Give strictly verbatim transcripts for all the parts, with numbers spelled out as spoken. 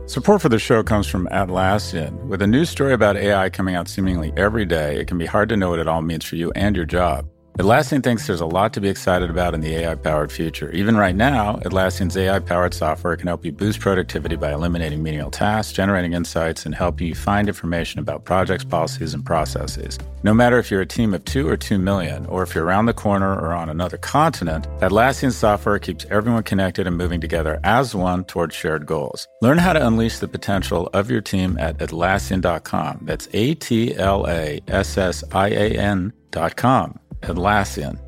Support for the show comes from Atlassian. With a new story about A I coming out seemingly every day, it can be hard to know what it all means for you and your job. Atlassian thinks there's a lot to be excited about in the A I-powered future. Even right now, Atlassian's A I-powered software can help you boost productivity by eliminating menial tasks, generating insights, and helping you find information about projects, policies, and processes. No matter if you're a team of two or two million, or if you're around the corner or on another continent, Atlassian software keeps everyone connected and moving together as one towards shared goals. Learn how to unleash the potential of your team at Atlassian dot com. That's A T L A S S I A N dot com. Atlassian.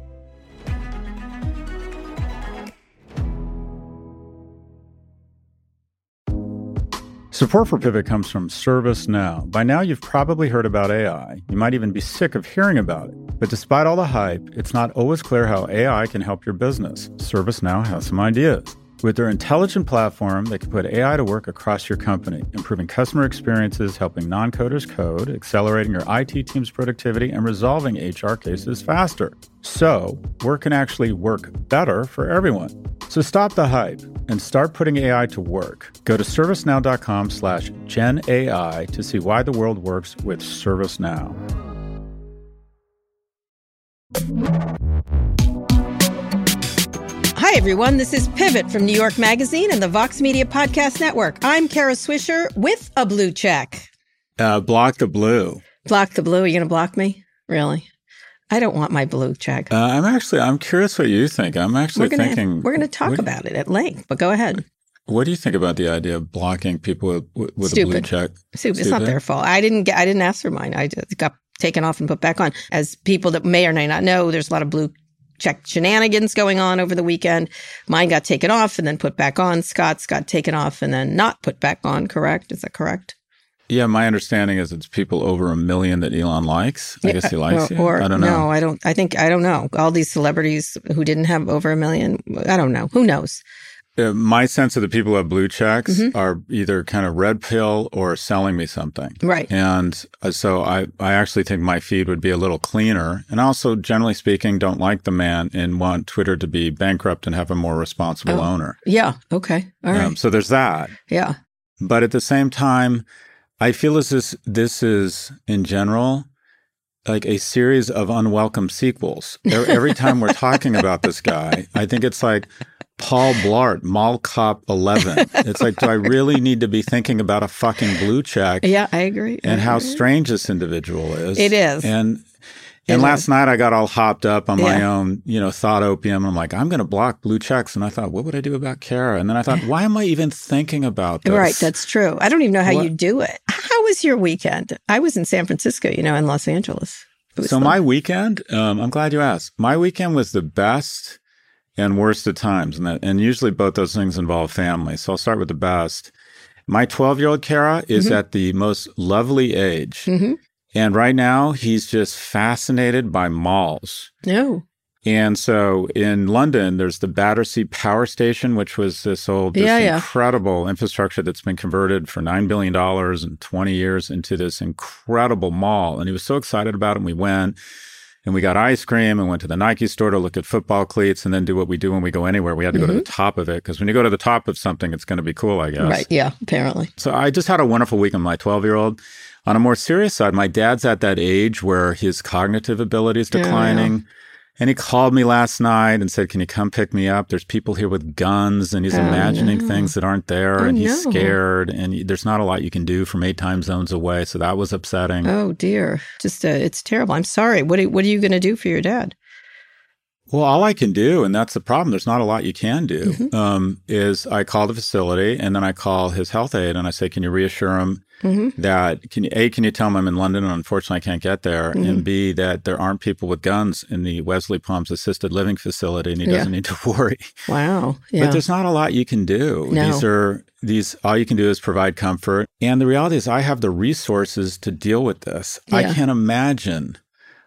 Support for Pivot comes from ServiceNow. By now, you've probably heard about A I. You might even be sick of hearing about it. But despite all the hype, it's not always clear how A I can help your business. ServiceNow has some ideas. With their intelligent platform, they can put A I to work across your company, improving customer experiences, helping non-coders code, accelerating your I T team's productivity, and resolving H R cases faster. So, work can actually work better for everyone. So stop the hype and start putting A I to work. Go to servicenow.com slash GenAI to see why the world works with ServiceNow. Hi, everyone. This is Pivot from New York Magazine and the Vox Media Podcast Network. I'm Kara Swisher with a blue check. Uh, block the blue. Block the blue? Are you going to block me? Really? I don't want my blue check. Uh, I'm actually, I'm curious what you think. I'm actually we're gonna, thinking... We're going to talk what, about it at length, but go ahead. What do you think about the idea of blocking people with, with a blue check? Stupid. It's not their fault. I didn't get, I didn't ask for mine. I just got taken off and put back on. As people that may or may not know, there's a lot of blue check shenanigans going on over the weekend. Mine got taken off and then put back on. Scott's got taken off and then not put back on, correct? Is that correct? Yeah, my understanding is it's people over a million that Elon likes. I yeah, guess he likes or, you. Or, I don't know. No, I don't. I think, I don't know. All these celebrities who didn't have over a million, I don't know. Who knows? Uh, my sense of the people who have blue checks mm-hmm. are either kind of red pill or selling me something. Right. And uh, so I, I actually think my feed would be a little cleaner. And also, generally speaking, don't like the man and want Twitter to be bankrupt and have a more responsible oh, owner. Yeah. Okay. All right. Um, so there's that. Yeah. But at the same time, I feel as this, this is, in general, like a series of unwelcome sequels. Every time we're talking about this guy, I think it's like Paul Blart, Mall Cop eleven. It's like, do I really need to be thinking about a fucking blue check? Yeah, I agree. And I how agree. strange this individual is. It is. And It and is. last night I got all hopped up on Yeah. my own, you know, thought opium. I'm like, I'm going to block blue checks. And I thought, what would I do about Kara? And then I thought, why am I even thinking about this? Right, that's true. I don't even know how What? you do it. How was your weekend? I was in San Francisco, you know, in Los Angeles. It was So fun. my weekend, um, I'm glad you asked. My weekend was the best and worst at times. And, that, and usually both those things involve family. So I'll start with the best. My twelve-year-old Kara is Mm-hmm. at the most lovely age. Mm-hmm. And right now, he's just fascinated by malls. No. And so in London, there's the Battersea Power Station, which was this old, this Yeah, yeah. incredible infrastructure that's been converted for nine billion dollars in twenty years into this incredible mall. And he was so excited about it. And we went and we got ice cream and went to the Nike store to look at football cleats and then do what we do when we go anywhere. We had to Mm-hmm. go to the top of it because when you go to the top of something, it's going to be cool, I guess. Right, yeah, apparently. So I just had a wonderful week with my twelve-year-old. On a more serious side, my dad's at that age where his cognitive ability is declining. Yeah. And he called me last night and said, can you come pick me up? There's people here with guns and he's Oh, imagining no. things that aren't there Oh, and he's no. scared and he- there's not a lot you can do from eight time zones away. So that was upsetting. Oh, dear. Just, uh, it's terrible. I'm sorry. What are, what are you going to do for your dad? Well, all I can do, and that's the problem, there's not a lot you can do, Mhm. um, is I call the facility and then I call his health aide and I say, can you reassure him Mm-hmm. that, can you, A, can you tell him I'm in London and unfortunately I can't get there, Mhm. and B, that there aren't people with guns in the Wesley Palms assisted living facility and he Yeah. doesn't need to worry. Wow. Yeah. But there's not a lot you can do. No. These are, these, all you can do is provide comfort. And the reality is I have the resources to deal with this. I Yeah. can't imagine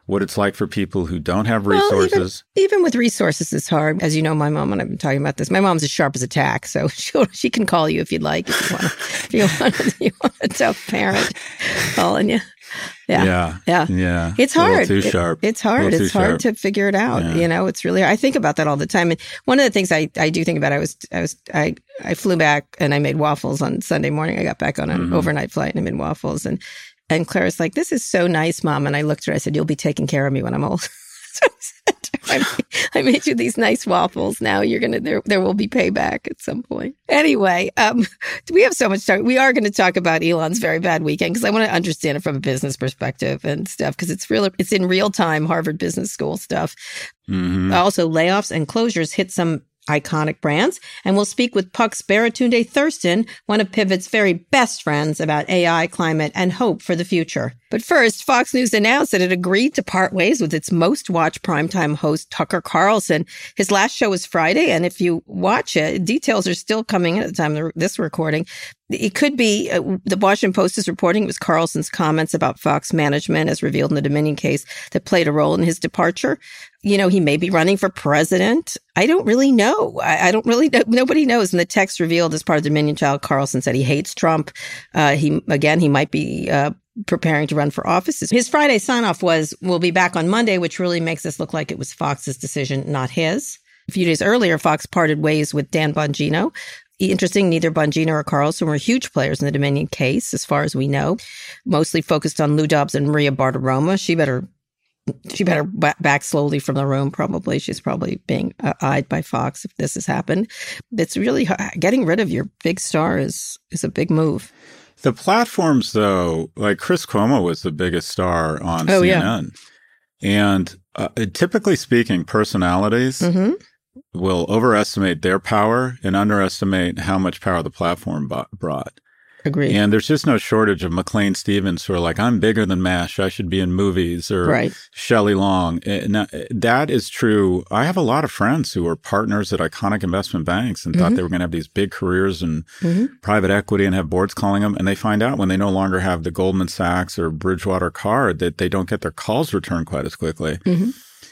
what it's like for people who don't have resources. Well, even, even with resources, it's hard. As you know, my mom, and I've been talking about this, my mom's as sharp as a tack, so she she can call you if you'd like, if you want, if you want, if you want a tough parent calling you. Yeah. Yeah. Yeah. yeah. It's hard. Too sharp. It, it's hard. It's hard sharp. to figure it out. Yeah. You know, it's really, I think about that all the time. And one of the things I, I do think about, I was, I was, I, I flew back and I made waffles on Sunday morning. I got back on an mm-hmm. overnight flight and I made waffles. And, and Claire's like, this is so nice, Mom. And I looked at her, I said, you'll be taking care of me when I'm old. So I said, I made, I made you these nice waffles. Now you're going to, there, there will be payback at some point. Anyway, um, we have so much time. We are going to talk about Elon's very bad weekend because I want to understand it from a business perspective and stuff because it's real, it's in real time Harvard Business School stuff. Mm-hmm. Also, layoffs and closures hit some iconic brands. And we'll speak with Puck's Baratunde Thurston, one of Pivot's very best friends, about A I, climate, and hope for the future. But first, Fox News announced that it agreed to part ways with its most-watched primetime host, Tucker Carlson. His last show was Friday, and if you watch it, details are still coming in at the time of this recording. It could be, uh, the Washington Post is reporting it was Carlson's comments about Fox management, as revealed in the Dominion case, that played a role in his departure. You know, he may be running for president. I don't really know. I, I don't really know. Nobody knows. And the text revealed as part of Dominion Child, Carlson said he hates Trump. Uh, he, again, he might be, uh, preparing to run for office. His Friday sign-off was, we'll be back on Monday, which really makes this look like it was Fox's decision, not his. A few days earlier, Fox parted ways with Dan Bongino. Interesting, neither Bongino or Carlson were huge players in the Dominion case, as far as we know. Mostly focused on Lou Dobbs and Maria Bartiromo. She better She better back slowly from the room, probably. She's probably being uh, eyed by Fox if this has happened. It's really, getting rid of your big star is is a big move. The platforms, though, like Chris Cuomo was the biggest star on oh, C N N. Yeah. And uh, typically speaking, personalities mm-hmm. will overestimate their power and underestimate how much power the platform b- brought. Agreed. And there's just no shortage of McLean Stevens who are like, I'm bigger than MASH. I should be in movies. Or right. Shelley Long. Now, that is true. I have a lot of friends who were partners at iconic investment banks and mm-hmm. thought they were going to have these big careers in mm-hmm. private equity and have boards calling them. And they find out when they no longer have the Goldman Sachs or Bridgewater card that they don't get their calls returned quite as quickly. Mm-hmm.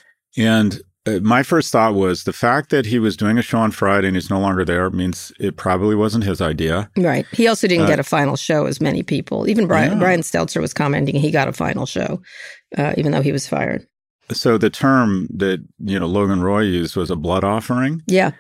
And my first thought was the fact that he was doing a show on Friday and he's no longer there means it probably wasn't his idea. Right. He also didn't uh, get a final show as many people. Even Brian, yeah. Brian Stelter was commenting he got a final show, uh, even though he was fired. So the term that, you know, Logan Roy used was a blood offering. Yeah.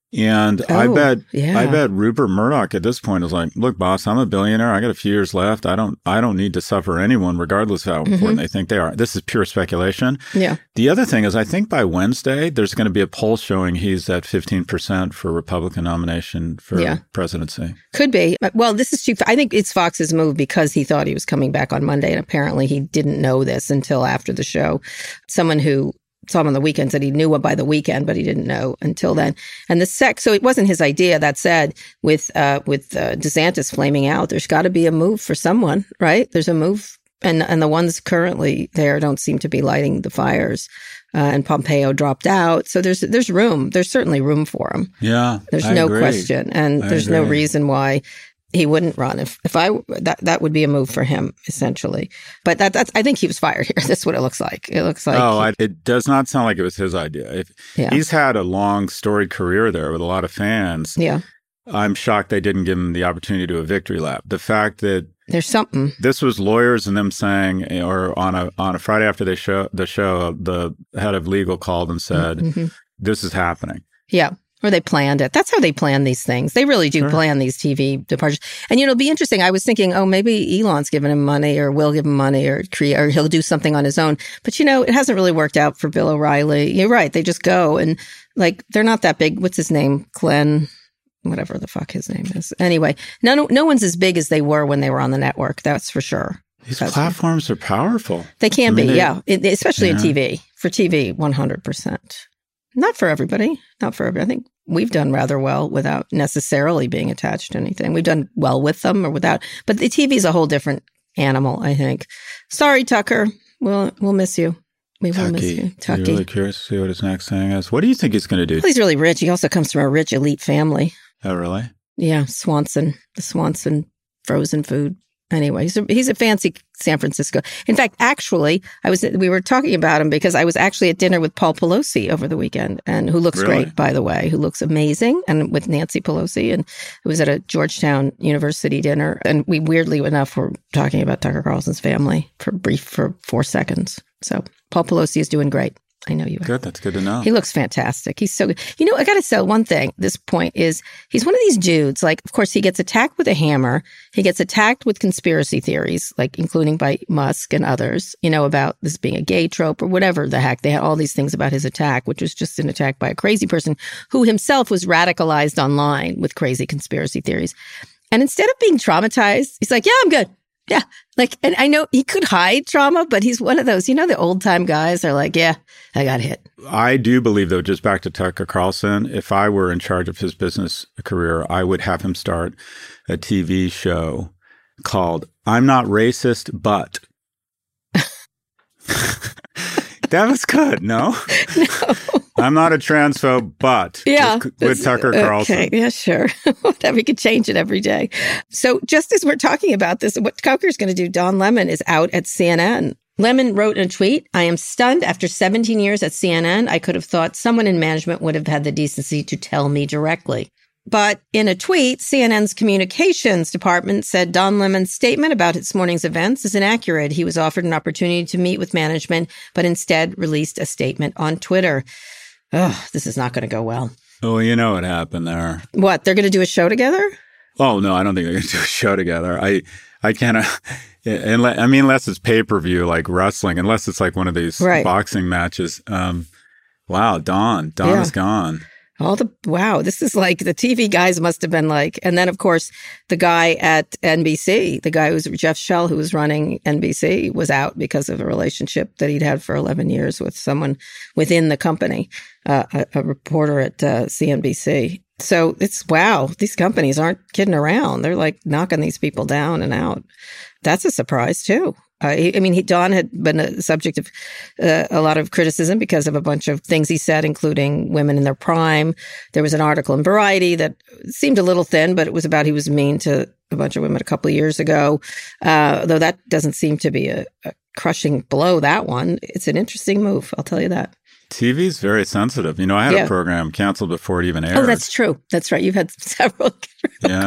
And oh, I bet yeah. I bet Rupert Murdoch at this point is like, look, boss, I'm a billionaire. I got a few years left. I don't I don't need to suffer anyone, regardless of how important mm-hmm. they think they are. This is pure speculation. Yeah. The other thing is I think by Wednesday, there's going to be a poll showing he's at fifteen percent for Republican nomination for yeah. presidency. Could be. Well, this is too, I think it's Fox's move because he thought he was coming back on Monday. And apparently he didn't know this until after the show. Someone who saw him on the weekend said he knew it by the weekend, but he didn't know until then. And the sec, so it wasn't his idea. That said, with uh, with uh, DeSantis flaming out, there's got to be a move for someone, right? There's a move, and and the ones currently there don't seem to be lighting the fires. Uh, and Pompeo dropped out, so there's there's room. There's certainly room for him. Yeah, there's I no agree. question, and I there's agree. no reason why he wouldn't run. If if I that that would be a move for him essentially. But that that's I think he was fired here. That's what it looks like. It looks like oh, he, I, it does not sound like it was his idea. If yeah. he's had a long storied career there with a lot of fans. Yeah, I'm shocked they didn't give him the opportunity to do a victory lap. The fact that there's something. This was lawyers and them saying, or on a on a Friday after they show the show, the head of legal called and said, mm-hmm. "This is happening." Yeah. Or they planned it. That's how they plan these things. They really do sure. plan these T V departures. And, you know, it'll be interesting. I was thinking, oh, maybe Elon's giving him money or will give him money or create, or he'll do something on his own. But, you know, it hasn't really worked out for Bill O'Reilly. You're right. They just go and like, they're not that big. What's his name? Glenn, whatever the fuck his name is. Anyway, no, no, no one's as big as they were when they were on the network. That's for sure. These That's platforms are powerful. They can I mean, be, they, yeah. It, especially yeah. in T V. For T V, one hundred percent. Not for everybody. Not for everybody. I think we've done rather well without necessarily being attached to anything. We've done well with them or without. But the T V is a whole different animal, I think. Sorry, Tucker. We'll we'll miss you. We will Tucky. miss you. Tucky. I'm really curious to see what his next thing is. What do you think he's going to do? Well, he's really rich. He also comes from a rich elite family. Oh, really? Yeah, Swanson. The Swanson frozen food Anyway, he's a, he's a fancy San Francisco. In fact, actually, I was we were talking about him because I was actually at dinner with Paul Pelosi over the weekend, and who looks Really? great, by the way, who looks amazing, and with Nancy Pelosi, and it was at a Georgetown University dinner, and we weirdly enough were talking about Tucker Carlson's family for brief for four seconds. So Paul Pelosi is doing great. I know you are. Good. That's good to know. He looks fantastic. He's so good. You know, I got to say one thing. This point is he's one of these dudes. Like, of course, he gets attacked with a hammer. He gets attacked with conspiracy theories, like including by Musk and others, you know, about this being a gay trope or whatever the heck. They had all these things about his attack, which was just an attack by a crazy person who himself was radicalized online with crazy conspiracy theories. And instead of being traumatized, he's like, yeah, I'm good. Yeah. Like, and I know he could hide trauma, but he's one of those, you know, the old time guys are like, yeah, I got hit. I do believe, though, just back to Tucker Carlson, if I were in charge of his business career, I would have him start a T V show called I'm Not Racist, But. That was good, no? No. I'm not a transphobe, but yeah, with, with Tucker Carlson. Okay, yeah, sure. Whatever, we could change it every day. So just as we're talking about this, what Tucker's going to do, Don Lemon is out at C N N. Lemon wrote in a tweet, I am stunned. After seventeen years at C N N, I could have thought someone in management would have had the decency to tell me directly. But in a tweet, C N N's communications department said Don Lemon's statement about this morning's events is inaccurate. He was offered an opportunity to meet with management, but instead released a statement on Twitter. Oh, this is not going to go well. Oh, you know what happened there. What, they're going to do a show together? Oh, no, I don't think they're going to do a show together. I I can't, uh, unless, I mean, unless it's pay-per-view like wrestling, unless it's like one of these right. boxing matches. Um, wow, Don. Don yeah. is gone. All the, wow, this is like, the T V guys must have been like, and then of course, the guy at N B C, the guy who's Jeff Shell, who was running N B C, was out because of a relationship that he'd had for eleven years with someone within the company, uh, a, a reporter at uh, C N B C. So it's, wow, these companies aren't kidding around. They're like knocking these people down and out. That's a surprise too. Uh, he, I mean, he, Don had been a subject of uh, a lot of criticism because of a bunch of things he said, including women in their prime. There was an article in Variety that seemed a little thin, but it was about he was mean to a bunch of women a couple of years ago, uh, though that doesn't seem to be a, a crushing blow, that one. It's an interesting move, I'll tell you that. T V's very sensitive. You know, I had yeah. a program canceled before it even aired. Oh, that's true. That's right. You've had several. Yeah.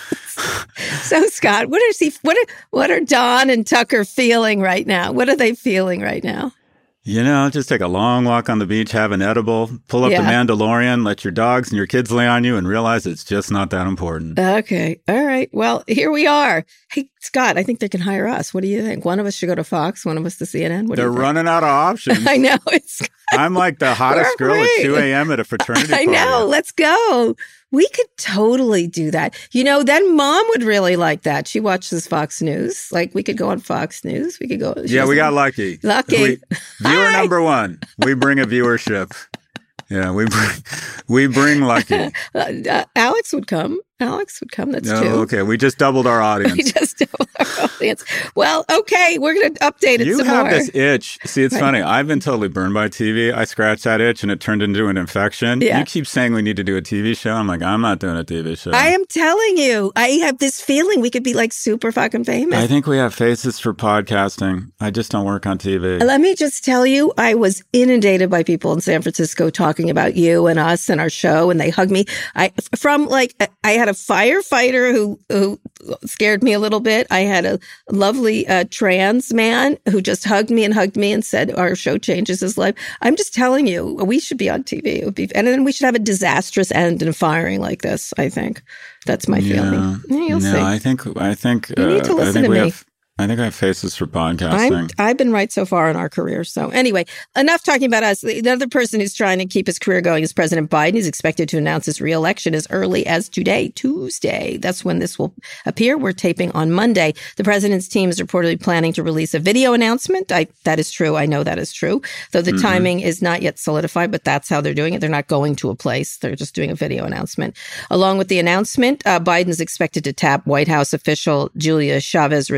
So, Scott, what is he? What are what are Don and Tucker feeling right now? What are they feeling right now? You know, just take a long walk on the beach, have an edible, pull up yeah. the Mandalorian, let your dogs and your kids lay on you, and realize it's just not that important. Okay. All right. Well, here we are. Hey, Scott, I think they can hire us. What do you think? One of us should go to Fox, one of us to C N N. What They're do you think? running out of options. I know. It's I'm like the hottest girl at two a.m. at a fraternity I party. know. Let's go. We could totally do that. You know, then Mom would really like that. She watches Fox News. Like, we could go on Fox News. We could go. Yeah, we got lucky. Lucky. We, viewer number one. We bring a viewership. Yeah, we bring, we bring lucky. uh, Alex would come. Alex would come. That's oh, two. Okay, we just doubled our audience. We just doubled our audience. Well, okay, we're going to update it you some have more. this itch. See, it's right. funny. I've been totally burned by T V. I scratched that itch and it turned into an infection. Yeah. You keep saying we need to do a T V show. I'm like, I'm not doing a T V show. I am telling you, I have this feeling we could be like super fucking famous. I think we have faces for podcasting. I just don't work on T V. Let me just tell you, I was inundated by people in San Francisco talking about you and us and our show, and they hugged me. I from like I had a firefighter who who scared me a little bit. I had a lovely uh, trans man who just hugged me and hugged me and said our show changes his life. I'm just telling you, we should be on T V. It would be, and then we should have a disastrous end and firing like this. I think that's my feeling. Yeah, yeah you'll no, see. I think I think you need to uh, listen I think to we me. have. I think I have faces for podcasting. I'm, I've been right so far in our career. So anyway, enough talking about us. The other person who's trying to keep his career going is President Biden. He's expected to announce his reelection as early as today, Tuesday. That's when this will appear. We're taping on Monday. The president's team is reportedly planning to release a video announcement. I, that is true. I know that is true, though the mm-hmm. timing is not yet solidified, but that's how they're doing it. They're not going to a place. They're just doing a video announcement. Along with the announcement, uh, Biden is expected to tap White House official Julia Chavez Rodriguez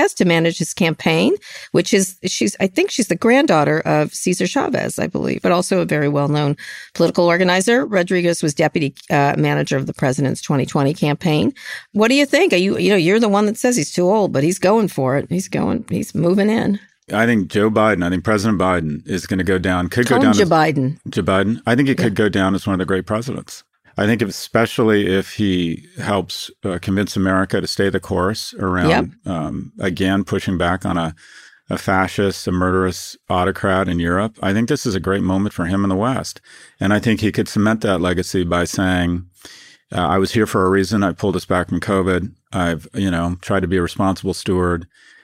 Chavez to manage his campaign, which is, she's, I think she's the granddaughter of Cesar Chavez, I believe, but also a very well-known political organizer. Rodriguez was deputy uh, manager of the president's twenty twenty campaign. What do you think? Are you, you know, you're the one that says he's too old, but he's going for it. He's going, he's moving in. I think Joe Biden, I think President Biden is going to go down, could Call go down Joe as Biden. Joe Biden. I think he could Yeah. go down as one of the great presidents. I think if, especially if he helps uh, convince America to stay the course around, Yep. um, again, pushing back on a, a fascist, a murderous autocrat in Europe. I think this is a great moment for him in the West. And I think he could cement that legacy by saying, uh, I was here for a reason. I pulled us back from COVID. I've, you know, tried to be a responsible steward.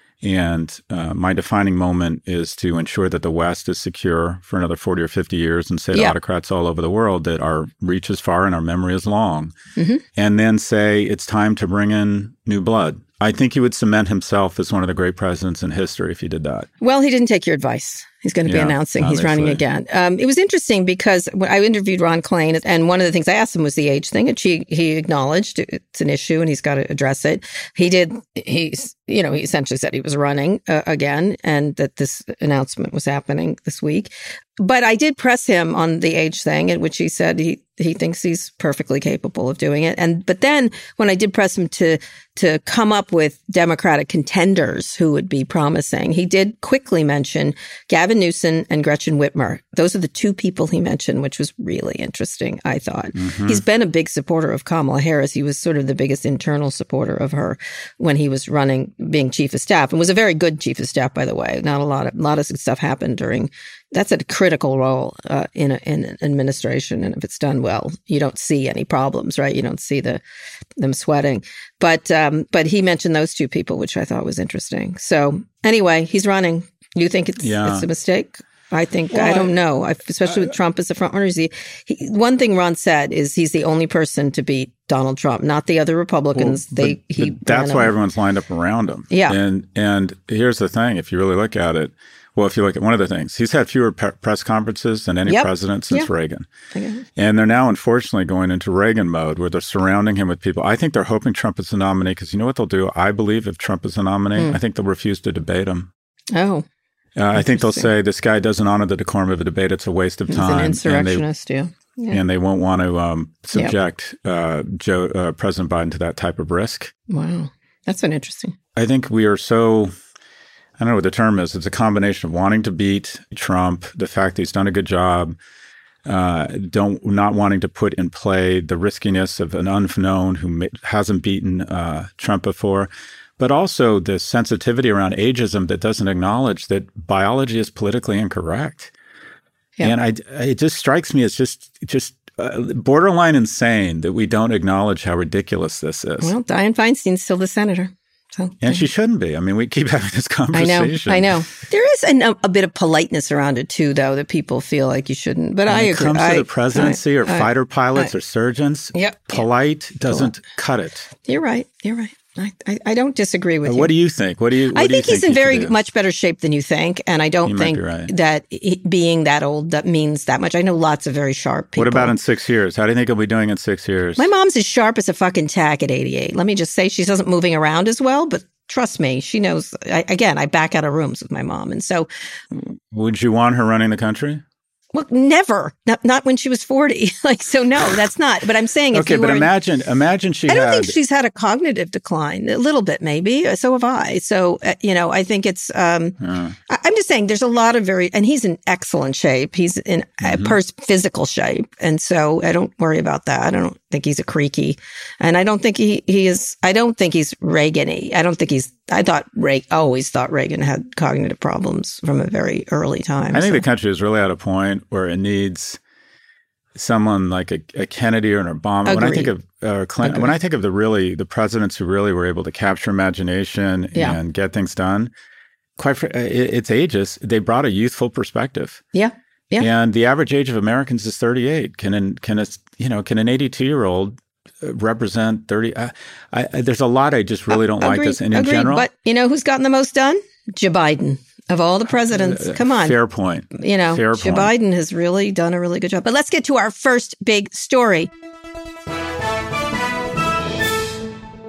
And uh, my defining moment is to ensure that the West is secure for another forty or fifty years and say to Yeah. autocrats all over the world that our reach is far and our memory is long. Mm-hmm. And then say it's time to bring in new blood. I think he would cement himself as one of the great presidents in history if he did that. Well, he didn't take your advice. He's going to be Yeah, announcing he's running obviously. again. Um, it was interesting because when I interviewed Ron Klain, and one of the things I asked him was the age thing, and she, he acknowledged it's an issue and he's got to address it. He did. He's, you know, he essentially said he was running uh, again and that this announcement was happening this week. But I did press him on the age thing, at which he said he he thinks he's perfectly capable of doing it. And but then when I did press him to to come up with Democratic contenders who would be promising, he did quickly mention Gavin Newsom and Gretchen Whitmer. Those are the two people he mentioned, which was really interesting, I thought. Mm-hmm. He's been a big supporter of Kamala Harris. He was sort of the biggest internal supporter of her when he was running, being chief of staff, and was a very good chief of staff, by the way. Not a lot of, a lot of stuff happened during, that's a critical role uh, in, a, in an administration. And if it's done well, you don't see any problems, right? You don't see the them sweating. But um, but he mentioned those two people, which I thought was interesting. So anyway, he's running. You think it's Yeah. it's a mistake? I think, Well, I don't know, I, especially I, with Trump as the front runner. Is he, he, one thing Ron said is he's the only person to beat Donald Trump, not the other Republicans. Well, they but, he but that's ran why him. everyone's lined up around him. Yeah. And and here's the thing: if you really look at it, well, if you look at one of the things, he's had fewer pe- press conferences than any Yep. president since Yeah. Reagan. Okay. And they're now, unfortunately, going into Reagan mode where they're surrounding him with people. I think they're hoping Trump is the nominee because you know what they'll do? I believe if Trump is the nominee, Mm. I think they'll refuse to debate him. Oh, Uh, I think they'll Interesting. say this guy doesn't honor the decorum of a debate. It's a waste of he's time. an and they, insurrectionist, yeah. yeah. and they won't want to um, subject uh, Joe, uh, President Biden to that type of risk. Wow. That's been interesting. I think we are so, I don't know what the term is. It's a combination of wanting to beat Trump, the fact that he's done a good job, uh, don't not wanting to put in play the riskiness of an unknown who ma- hasn't beaten uh, Trump before, but also the sensitivity around ageism that doesn't acknowledge that biology is politically incorrect. Yeah. And I, it just strikes me as just just uh, borderline insane that we don't acknowledge how ridiculous this is. Well, Dianne Feinstein's still the senator. So And she shouldn't be. I mean, we keep having this I conversation. know, I know. There is an, a, a bit of politeness around it too, though, that people feel like you shouldn't. But When I it agree. comes to I, the presidency I, or I, fighter pilots I, or surgeons, Yep. polite doesn't cut it. You're right. You're right. I, I, I don't disagree with Uh, you. What do you think? What do you? What I do you think he's think in he should very do? much better shape than you think, and I don't You might think be right. that he, being that old that means that much. I know lots of very sharp people. What about in six years? How do you think he'll be doing in six years? My mom's as sharp as a fucking tack at eighty-eight. Let me just say, she doesn't moving around as well, but trust me, she knows. I, again, I back out of rooms with my mom, and so Would you want her running the country? well, never, not not when she was forty. Like, so no, that's not. But I'm saying, if Okay, you but were in- imagine, imagine she I don't had. think she's had a cognitive decline. A little bit, maybe. So have I. So, uh, you know, I think it's, um, Uh, I- I'm just saying there's a lot of very, and he's in excellent shape. He's in Mhm. uh, pers- physical shape. And so I don't worry about that. I don't think he's a creaky. And I don't think he, he is, I don't think he's Reagan-y. I don't think he's, I thought Reagan, always thought Reagan had cognitive problems from a very early time. I think so. the country is really at a point where it needs someone like a, a Kennedy or an Obama. When I think Agreed. of uh, Clinton, when I think of the really the presidents who really were able to capture imagination Yeah. and get things done, quite fr- it, it's ages. They brought a youthful perspective. Yeah. Yeah. And the average age of Americans is thirty-eight. Can an can a you know can an eighty-two year old represent thirty? I, I, there's a lot I just really don't like Agreed. this. And in Agreed. general, But you know who's gotten the most done? Joe Biden. Of all the presidents, come on. fair point. You know, Fair Joe point. Biden has really done a really good job. But let's get to our first big story.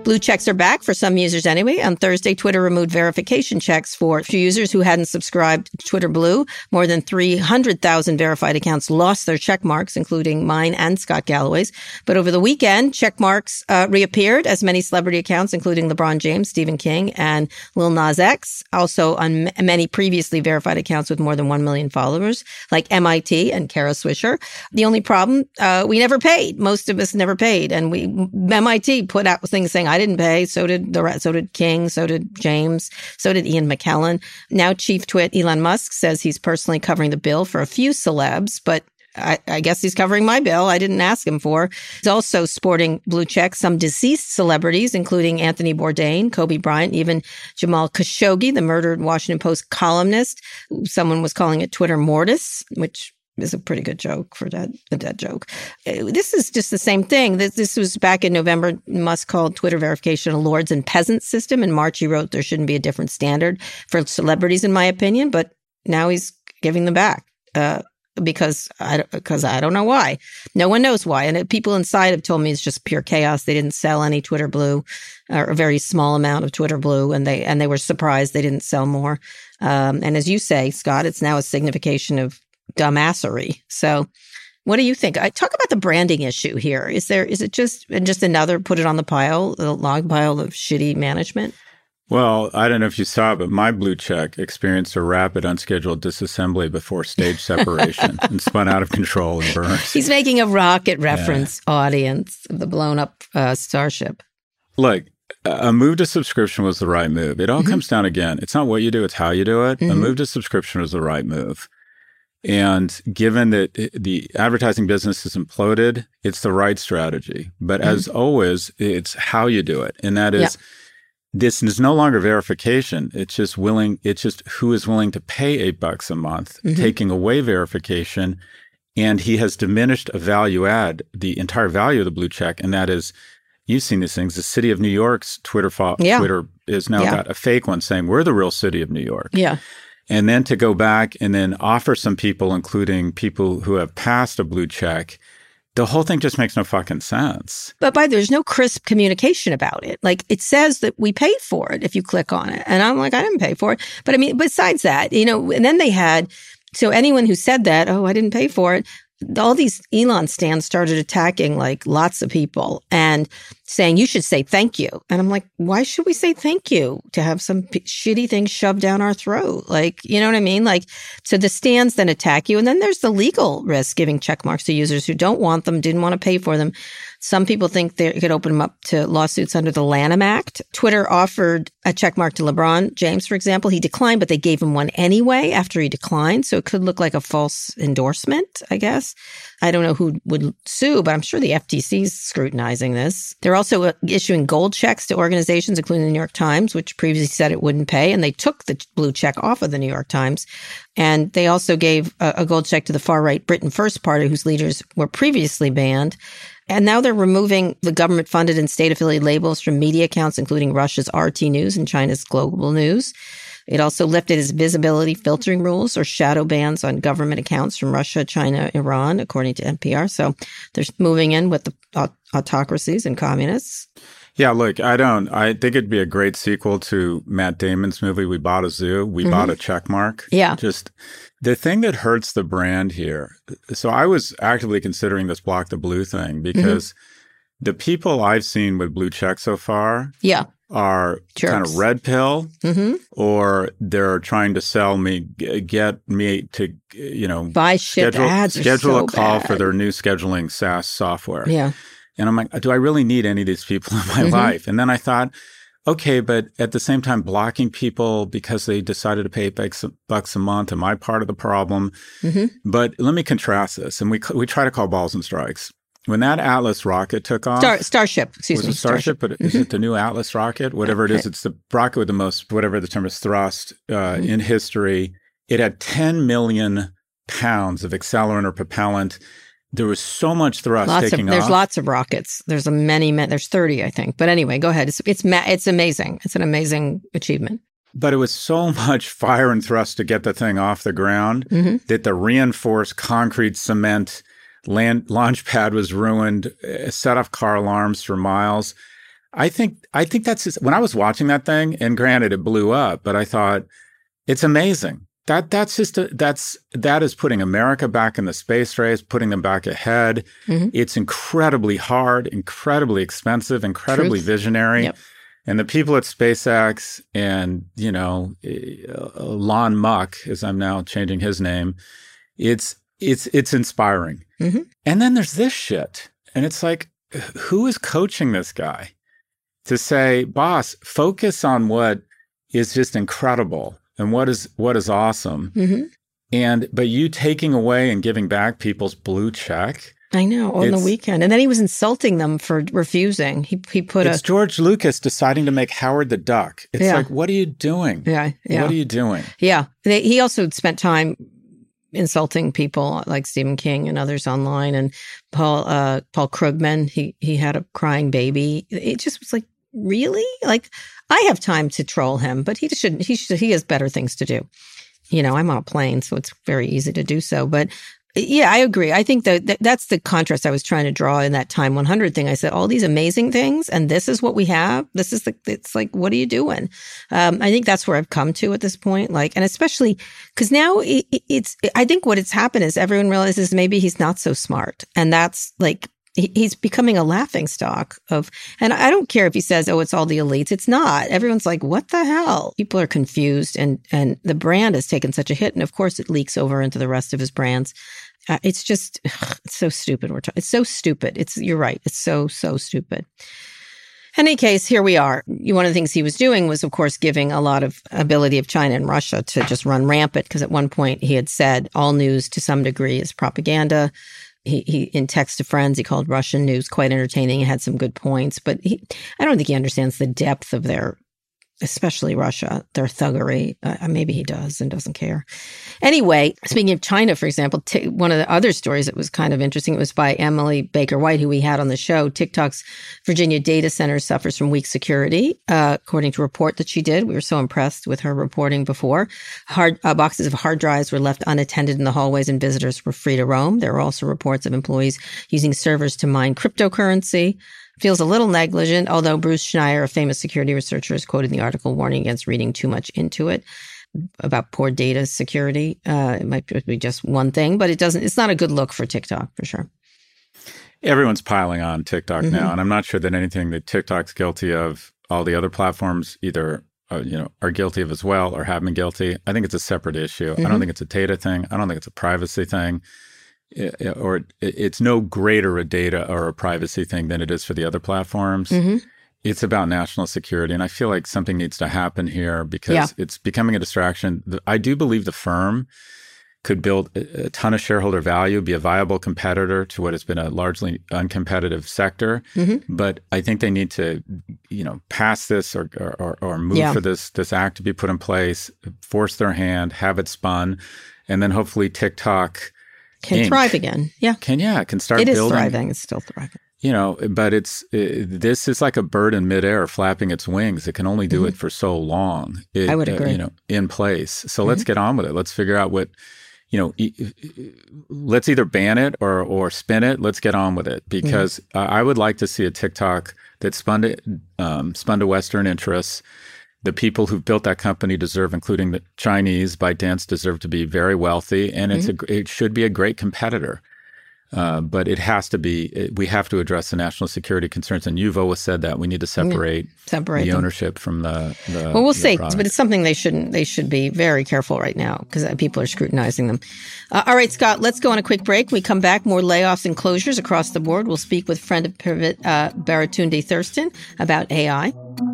Blue checks are back for some users anyway. On Thursday, Twitter removed verification checks for users who hadn't subscribed to Twitter Blue. More than three hundred thousand verified accounts lost their check marks, including mine and Scott Galloway's. But over the weekend, check marks uh, reappeared as many celebrity accounts, including LeBron James, Stephen King, and Lil Nas X. Also on m- many previously verified accounts with more than one million followers, like M I T and Kara Swisher. The only problem, uh, we never paid. Most of us never paid. And we M I T put out things saying, I didn't pay. So did the so did King. So did James. So did Ian McKellen. Now, Chief Twit Elon Musk says he's personally covering the bill for a few celebs, but I, I guess he's covering my bill. I didn't ask him for. He's also sporting blue checks. Some deceased celebrities, including Anthony Bourdain, Kobe Bryant, even Jamal Khashoggi, the murdered Washington Post columnist. Someone was calling it Twitter mortis, which is a pretty good joke for that, a dead joke. This is just the same thing. This, this was back in November. Musk called Twitter verification a lords and peasants system. In March, he wrote there shouldn't be a different standard for celebrities, in my opinion. But now he's giving them back uh, because I, because I don't know why. No one knows why. And people inside have told me it's just pure chaos. They didn't sell any Twitter Blue, or a very small amount of Twitter Blue, and they and they were surprised they didn't sell more. Um, and as you say, Scott, it's now a signification of dumbassery. So what do you think? I talk about the branding issue here. Is there, is it just, and just another, put it on the pile, the log pile of shitty management? Well, I don't know if you saw, but my blue check experienced a rapid unscheduled disassembly before stage separation and spun out of control and burned. He's making a rocket reference yeah. audience of the blown up uh, Starship. Look, a move to subscription was the right move. It all mm-hmm. comes down again. It's not what you do, it's how you do it. Mm-hmm. A move to subscription was the right move. And given that the advertising business has imploded, it's the right strategy. But mm-hmm. as always, it's how you do it. And that is, yeah. this is no longer verification. It's just willing, it's just who is willing to pay eight bucks a month, mm-hmm. taking away verification. And he has diminished a value add, the entire value of the blue check. And that is, you've seen these things. The city of New York's Twitter, fo- yeah. Twitter is now yeah. got a fake one saying, we're the real city of New York. Yeah. And then to go back and then offer some people, including people who have passed a blue check, the whole thing just makes no fucking sense. But by there's no crisp communication about it. Like, it says that we paid for it if you click on it. And I'm like, I didn't pay for it. But I mean, besides that, you know, and then they had, so anyone who said that, oh, I didn't pay for it, all these Elon stands started attacking like lots of people and saying, you should say thank you. And I'm like, why should we say thank you to have some p- shitty thing shoved down our throat? Like, you know what I mean? Like, so the stands then attack you. And then there's the legal risk, giving check marks to users who don't want them, didn't want to pay for them. Some people think they could open them up to lawsuits under the Lanham Act. Twitter offered a check mark to LeBron James, for example. He declined, but they gave him one anyway after he declined. So it could look like a false endorsement, I guess. I don't know who would sue, but I'm sure the F T C is scrutinizing this. They're also issuing gold checks to organizations, including the New York Times, which previously said it wouldn't pay. And they took the blue check off of the New York Times. And they also gave a, a gold check to the far-right Britain First Party, whose leaders were previously banned. And now they're removing the government-funded and state-affiliated labels from media accounts, including Russia's R T News and China's Global News. It also lifted its visibility filtering rules or shadow bans on government accounts from Russia, China, Iran, according to N P R. So they're moving in with the aut- autocracies and communists. Yeah, look, I don't, I think it'd be a great sequel to Matt Damon's movie, We Bought a Zoo, We mm-hmm. Bought a Check Mark. Yeah. Just the thing that hurts the brand here. So I was actively considering this Block the Blue thing because mm-hmm. the people I've seen with blue check so far yeah. are Jerks. kind of red pill mm-hmm. or they're trying to sell me, get me to, you know, buy shit schedule, ads schedule so a call bad. for their new scheduling SaaS software. Yeah. And I'm like, do I really need any of these people in my mm-hmm. life? And then I thought, okay, but at the same time, blocking people because they decided to pay eight bucks a month, am I part of the problem? Mm-hmm. But let me contrast this. And we we try to call balls and strikes. When that Atlas rocket took off. Star, Starship, excuse was me. It Starship, Starship. But is it the new Atlas rocket? Whatever it is, it's the rocket with the most, whatever the term is, thrust uh, mm-hmm. in history. It had ten million pounds of accelerant or propellant. There was so much thrust lots taking of, there's off. There's lots of rockets. There's a many, many, there's thirty, I think. But anyway, go ahead. It's it's ma- it's amazing. It's an amazing achievement. But it was so much fire and thrust to get the thing off the ground mm-hmm. that the reinforced concrete cement land, launch pad was ruined, set off car alarms for miles. I think I think that's just, when I was watching that thing, and granted it blew up, but I thought it's amazing. That that's just a, that's that is putting America back in the space race, putting them back ahead. Mm-hmm. It's incredibly hard, incredibly expensive, incredibly Truth. visionary. Yep. And the people at SpaceX and, you know, Elon Musk, as I'm now changing his name, it's it's it's inspiring. Mm-hmm. And then there's this shit. And it's like, who is coaching this guy to say, boss, focus on what is just incredible and what is what is awesome. Mm-hmm. And but you taking away and giving back people's blue check. I know, on the weekend. And then he was insulting them for refusing. He he put it's a... George Lucas deciding to make Howard the Duck. It's yeah. like, what are you doing? Yeah, yeah. What are you doing? Yeah. They, he also spent time insulting people like Stephen King and others online. And Paul uh, Paul Krugman, he, he had a crying baby. It just was like, really? Like, I have time to troll him, but he shouldn't. He should, he has better things to do. You know, I'm on a plane, so it's very easy to do so. But yeah, I agree. I think that, that that's the contrast I was trying to draw in that Time one hundred thing. I said, all these amazing things, and this is what we have. This is the, it's like, what are you doing? Um, I think that's where I've come to at this point. Like, and especially because now it, it's, I think what it's happened is everyone realizes maybe he's not so smart. And that's like, he, he's becoming a laughing stock of, and I don't care if he says, oh, it's all the elites. It's not. Everyone's like, what the hell? People are confused, and, and the brand has taken such a hit. And of course it leaks over into the rest of his brands. Uh, it's just, ugh, it's so stupid. We're talking. It's so stupid. It's, you're right. It's so, so stupid. In any case, here we are. One of the things he was doing was, of course, giving a lot of ability of China and Russia to just run rampant. Because at one point he had said all news to some degree is propaganda. He, he, in text to friends, he called Russian news quite entertaining. He had some good points, but he, I don't think he understands the depth of their, especially Russia, their thuggery. Uh, maybe he does and doesn't care. Anyway, speaking of China, for example, t- one of the other stories that was kind of interesting, it was by Emily Baker White, who we had on the show. TikTok's Virginia data center suffers from weak security, uh, according to a report that she did. We were so impressed with her reporting before. Hard uh, boxes of hard drives were left unattended in the hallways, and visitors were free to roam. There were also reports of employees using servers to mine cryptocurrency. Feels a little negligent, although Bruce Schneier, a famous security researcher, is quoted in the article warning against reading too much into it about poor data security. Uh, it might be just one thing, but it doesn't. It's not a good look for TikTok, for sure. Everyone's piling on TikTok mm-hmm. now, and I'm not sure that anything that TikTok's guilty of, all the other platforms either uh, you know are guilty of as well or have been guilty. I think it's a separate issue. Mm-hmm. I don't think it's a data thing. I don't think it's a privacy thing. It, or it's no greater a data or a privacy thing than it is for the other platforms. Mm-hmm. It's about national security. And I feel like something needs to happen here because yeah. it's becoming a distraction. I do believe the firm could build a ton of shareholder value, be a viable competitor to what has been a largely uncompetitive sector. Mm-hmm. But I think they need to, you know, pass this or or, or move yeah. for this this act to be put in place, force their hand, have it spun, and then hopefully TikTok can Inc. thrive again. Yeah. Can, yeah, can start it building. It is thriving. It's still thriving. You know, but it's, it, this is like a bird in midair flapping its wings. It can only do mm-hmm. it for so long. It, I would agree. Uh, you know, in place. So mm-hmm. let's get on with it. Let's figure out what, you know, e- let's either ban it or, or spin it. Let's get on with it because mm-hmm. uh, I would like to see a TikTok that spun to, um, spun to Western interests. The people who've built that company deserve, including the Chinese, ByteDance, deserve to be very wealthy, and it's mm-hmm. a, it should be a great competitor. Uh, but it has to be. It, we have to address the national security concerns, and you've always said that we need to separate, separate the them. ownership from the. the well, we'll the see, product. But it's something they shouldn't. They should be very careful right now because people are scrutinizing them. Uh, all right, Scott, let's go on a quick break. When we come back, more layoffs and closures across the board. We'll speak with friend of Pivot, uh, Baratunde Thurston, about A I.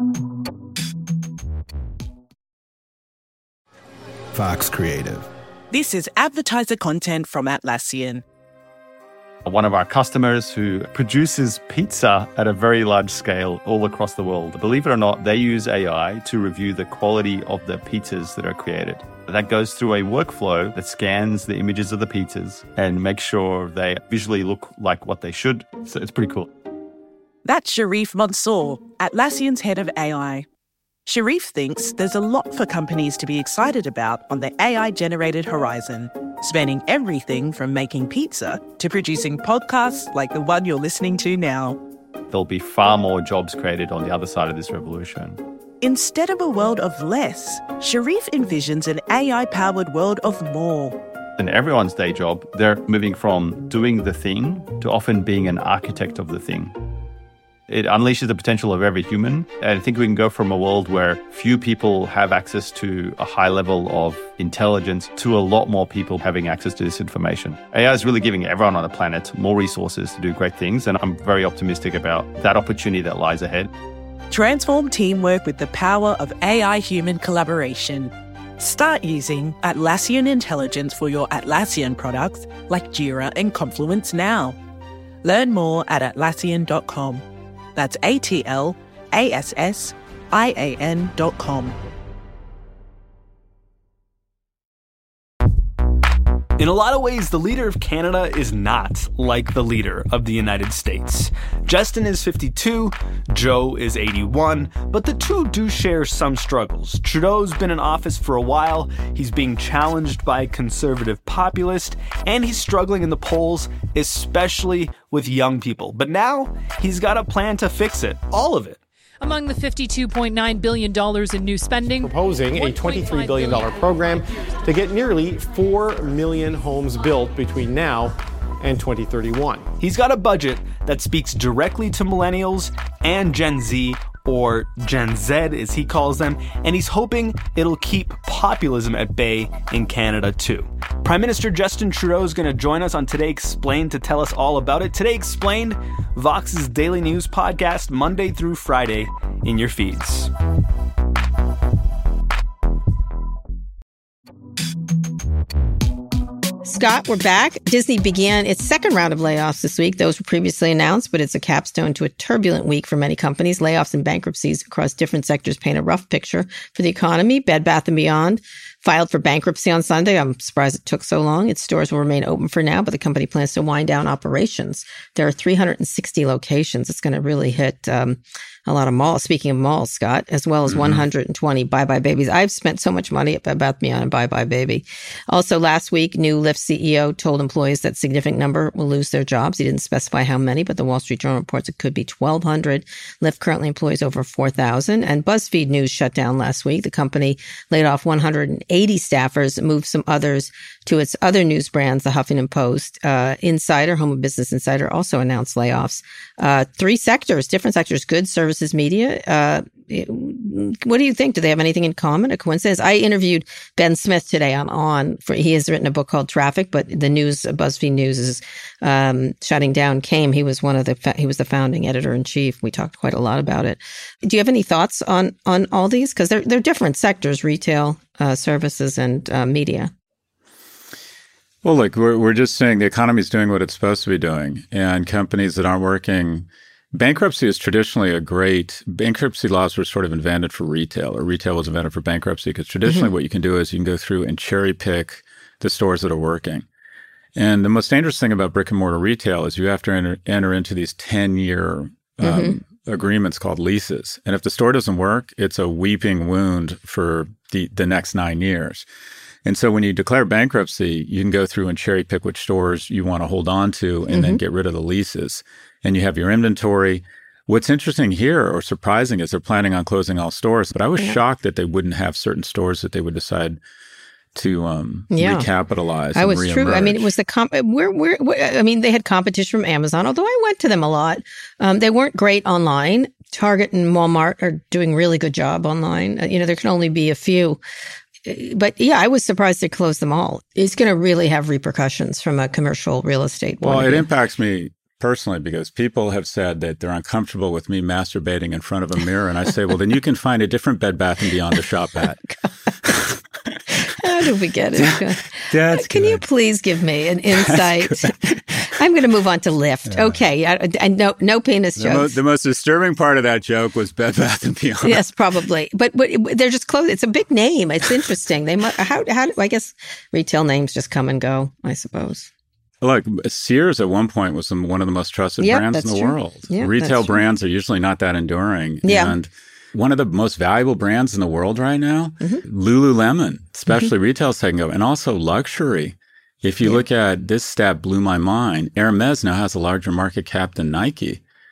Fox Creative. This is advertiser content from Atlassian. One of our customers who produces pizza at a very large scale all across the world. Believe it or not, they use A I to review the quality of the pizzas that are created. That goes through a workflow that scans the images of the pizzas and makes sure they visually look like what they should. So it's pretty cool. That's Sharif Mansour, Atlassian's head of A I. Sharif thinks there's a lot for companies to be excited about on the A I-generated horizon, spanning everything from making pizza to producing podcasts like the one you're listening to now. there'll be far more jobs created on the other side of this revolution. Instead of a world of less, Sharif envisions an A I-powered world of more. In everyone's day job, they're moving from doing the thing to often being an architect of the thing. It unleashes the potential of every human. And I think we can go from a world where few people have access to a high level of intelligence to a lot more people having access to this information. A I is really giving everyone on the planet more resources to do great things. And I'm very optimistic about that opportunity that lies ahead. Transform teamwork with the power of A I-human collaboration. Start using Atlassian Intelligence for your Atlassian products like Jira and Confluence now. Learn more at atlassian dot com. That's A T L A S S I A N dot com. In a lot of ways, the leader of Canada is not like the leader of the United States. Justin is fifty-two, Joe is eighty-one, but the two do share some struggles. Trudeau's been in office for a while, he's being challenged by a conservative populist, and he's struggling in the polls, especially with young people. But now, he's got a plan to fix it, all of it. Among the fifty-two point nine billion dollars in new spending, proposing a twenty-three billion dollars program to get nearly four million homes built between now and twenty thirty-one. He's got a budget that speaks directly to millennials and Gen Z, or Gen Z as he calls them, and he's hoping it'll keep populism at bay in Canada too. Prime Minister Justin Trudeau is going to join us on Today Explained to tell us all about it. Today Explained, Vox's daily news podcast, Monday through Friday in your feeds. Scott, we're back. Disney began its second round of layoffs this week. Those were previously announced, but it's a capstone to a turbulent week for many companies. Layoffs and bankruptcies across different sectors paint a rough picture for the economy. Bed Bath and Beyond filed for bankruptcy on Sunday. I'm surprised it took so long. Its stores will remain open for now, but the company plans to wind down operations. There are three hundred sixty locations. It's going to really hit um, a lot of malls. Speaking of malls, Scott, as well as mm-hmm. one hundred twenty Bye Bye Babies. I've spent so much money at Bed Bath and Beyond and Bye Bye Baby. Also, last week, new Lyft C E O told employees that significant number will lose their jobs. He didn't specify how many, but the Wall Street Journal reports it could be twelve hundred. Lyft currently employs over four thousand. And BuzzFeed News shut down last week. The company laid off one hundred eighty staffers, moved some others to its other news brands, the Huffington Post. Uh, Insider, Home of Business Insider, also announced layoffs. Uh, three sectors, different sectors, goods, services, media. Uh, what do you think? Do they have anything in common? A coincidence? I interviewed Ben Smith today on On. For, he has written a book called Traffic, but the news, BuzzFeed News is um, shutting down. Came. He was one of the he was the founding editor in chief. We talked quite a lot about it. Do you have any thoughts on on all these? Because they're they're different sectors: retail, uh, services, and uh, media. Well, look, we're we're just saying the economy is doing what it's supposed to be doing, and companies that aren't working. Bankruptcy is traditionally a great, bankruptcy laws were sort of invented for retail, or retail was invented for bankruptcy, because traditionally mm-hmm. what you can do is you can go through and cherry pick the stores that are working. And the most dangerous thing about brick and mortar retail is you have to enter, enter into these ten-year um, mm-hmm. agreements called leases. And if the store doesn't work, it's a weeping wound for the, the next nine years. And so when you declare bankruptcy, you can go through and cherry pick which stores you want to hold on to and mm-hmm. then get rid of the leases. And you have your inventory. What's interesting here or surprising is they're planning on closing all stores. But I was yeah. shocked that they wouldn't have certain stores that they would decide to um, yeah. recapitalize. That and was reemerge. true. I mean, it was the comp. We're, we're, we're, I mean, they had competition from Amazon, although I went to them a lot. Um, they weren't great online. Target and Walmart are doing really good job online. Uh, you know, there can only be a few. But yeah, I was surprised they closed them all. It's going to really have repercussions from a commercial real estate point Well, of it view. impacts me personally because people have said that they're uncomfortable with me masturbating in front of a mirror. And I say, well, then you can find a different Bed Bath and Beyond to shop at. How do we get it? That's Can good. you please give me an insight? I'm going to move on to Lyft. Yeah. Okay. And no, no penis the jokes. Mo- the most disturbing part of that joke was Bed Bath and Beyond. Yes, probably. But, but they're just close. It's a big name. It's interesting. They must, how, how do, I guess retail names just come and go, I suppose. Look, Sears at one point was some, one of the most trusted yep, brands in the true. world. Yep, Retail brands are usually not that enduring. Yeah. And one of the most valuable brands in the world right now, mm-hmm. Lululemon, especially mm-hmm. retail's taking over, and also luxury. If you yeah. look at this stat, blew my mind. Hermes now has a larger market cap than Nike.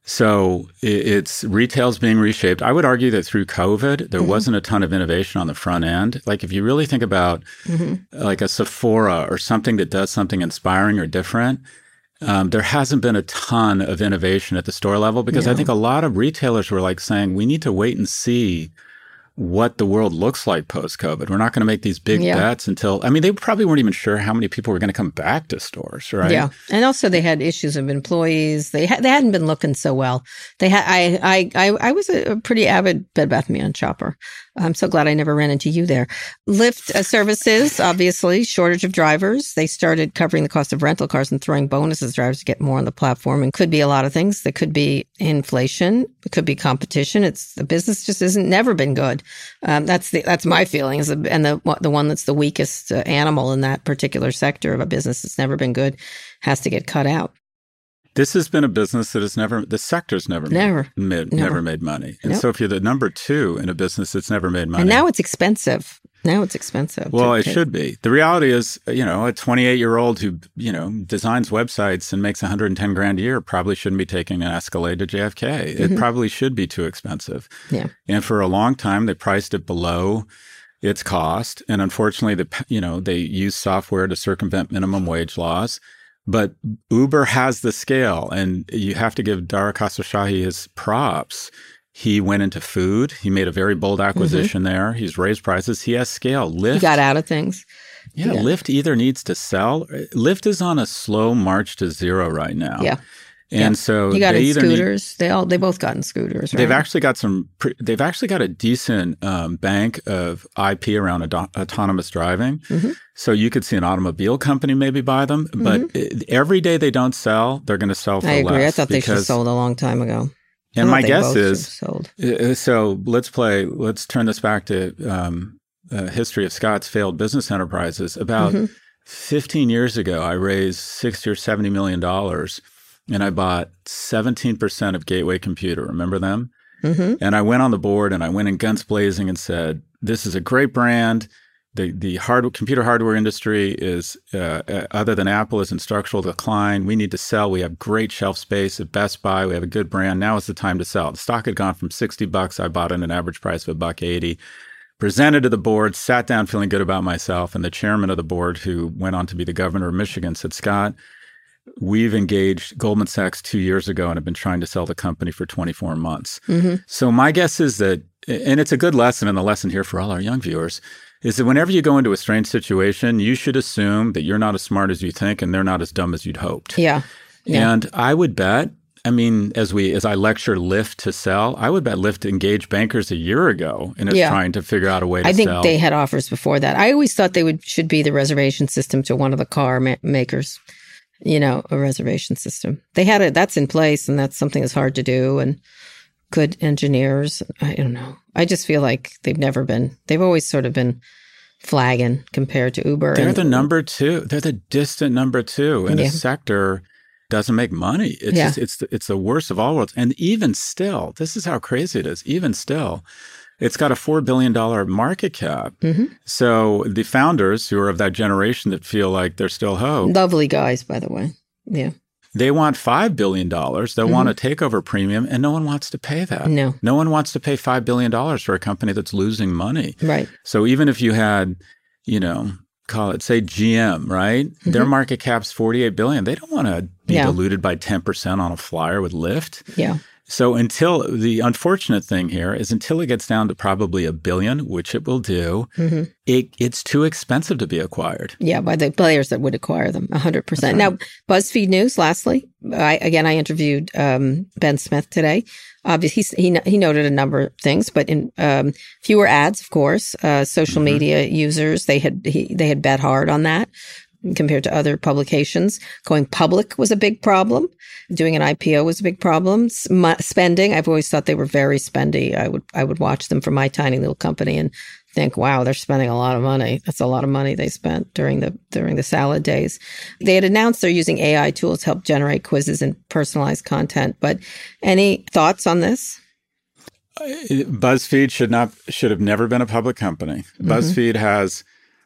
So it's retail's being reshaped. I would argue that through COVID, there mm-hmm. wasn't a ton of innovation on the front end. Like if you really think about mm-hmm. like a Sephora or something that does something inspiring or different, um, there hasn't been a ton of innovation at the store level because no. I think a lot of retailers were like saying, we need to wait and see what the world looks like post-COVID. We're not going to make these big yeah. bets until, I mean, they probably weren't even sure how many people were going to come back to stores, right? Yeah. And also they had issues of employees. They ha- they hadn't been looking so well. They had, I, I, I, I was a pretty avid Bed Bath and Beyond shopper. I'm so glad I never ran into you there. Lyft uh, services, obviously, shortage of drivers. They started covering the cost of rental cars and throwing bonuses to drivers to get more on the platform. And could be a lot of things. There could be inflation. It could be competition. It's the business just isn't never been good. Um, that's the that's my feeling. Is the, and the the one that's the weakest uh, animal in that particular sector of a business that's never been good has to get cut out. This has been a business that has never, the sector's never never made, never. never made money. And nope. so if you're the number two in a business that's never made money. And now it's expensive. Now it's expensive. Well, to, it to, should be. The reality is, you know, a twenty-eight-year-old who, you know, designs websites and makes one hundred ten grand a year probably shouldn't be taking an Escalade to J F K. Mm-hmm. It probably should be too expensive. Yeah. And for a long time, they priced it below its cost. And unfortunately, the, you know, they use software to circumvent minimum wage laws. But Uber has the scale, and you have to give Dara Khosrowshahi his props. He went into food. He made a very bold acquisition mm-hmm. there. He's raised prices. He has scale. Lyft, he got out of things. Yeah, yeah, Lyft either needs to sell. Lyft is on a slow march to zero right now. Yeah. And yeah. so he got they in either scooters. Need, they all they both got in scooters. Right? They've actually got some. They've actually got a decent um, bank of I P around ad- autonomous driving. Mm-hmm. So you could see an automobile company maybe buy them, but mm-hmm. every day they don't sell, they're going to sell for less. I agree. less I thought they should have sold a long time ago. And my guess is sold. So let's play. Let's turn this back to um, a history of Scott's failed business enterprises. About mm-hmm. fifteen years ago, I raised sixty or seventy million dollars. And I bought seventeen percent of Gateway Computer. Remember them? Mm-hmm. And I went on the board and I went in guns blazing and said, this is a great brand. The the hard, computer hardware industry is, uh, uh, other than Apple, is in structural decline. We need to sell. We have great shelf space at Best Buy. We have a good brand. Now is the time to sell. The stock had gone from sixty bucks. I bought it at an average price of a buck eighty. Presented to the board, sat down feeling good about myself. And the chairman of the board, who went on to be the governor of Michigan, said, Scott, we've engaged Goldman Sachs two years ago and have been trying to sell the company for twenty-four months. Mm-hmm. So my guess is that, and it's a good lesson, and the lesson here for all our young viewers, is that whenever you go into a strange situation, you should assume that you're not as smart as you think and they're not as dumb as you'd hoped. Yeah. yeah. And I would bet, I mean, as we as I lecture Lyft to sell, I would bet Lyft engaged bankers a year ago and is yeah. trying to figure out a way to sell. I think sell. They had offers before that. I always thought they would should be the reservation system to one of the car ma- makers. You know, a reservation system. They had it. That's in place, and that's something that's hard to do. And good engineers. I don't know. I just feel like they've never been. They've always sort of been flagging compared to Uber. They're and, the number two. They're the distant number two in yeah. a sector doesn't make money. It's yeah. just it's the, it's the worst of all worlds. And even still, this is how crazy it is. Even still. It's got a four billion dollars market cap. Mm-hmm. So the founders, who are of that generation that feel like they're still hope. Lovely guys, by the way. Yeah. They want five billion dollars. They mm-hmm. want a takeover premium, and no one wants to pay that. No. No one wants to pay five billion dollars for a company that's losing money. Right. So even if you had, you know, call it, say, G M, right? Mm-hmm. Their market cap's forty-eight billion dollars. They don't want to be yeah. diluted by ten percent on a flyer with Lyft. Yeah. So until the unfortunate thing here is until it gets down to probably a billion, which it will do, mm-hmm. it, it's too expensive to be acquired. Yeah, by the players that would acquire them, one hundred percent. Right. Now, BuzzFeed News, lastly, I, again, I interviewed um, Ben Smith today. Obviously, he, he noted a number of things, but in um, fewer ads, of course, uh, social mm-hmm. media users, they had he, they had bet hard on that. Compared to other publications. Going public was a big problem. Doing an I P O was a big problem. S- spending, I've always thought they were very spendy. I would I would watch them from my tiny little company and think, wow, they're spending a lot of money. That's a lot of money they spent during the during the salad days. They had announced they're using A I tools to help generate quizzes and personalized content. But any thoughts on this? BuzzFeed should not should have never been a public company. Mm-hmm. BuzzFeed has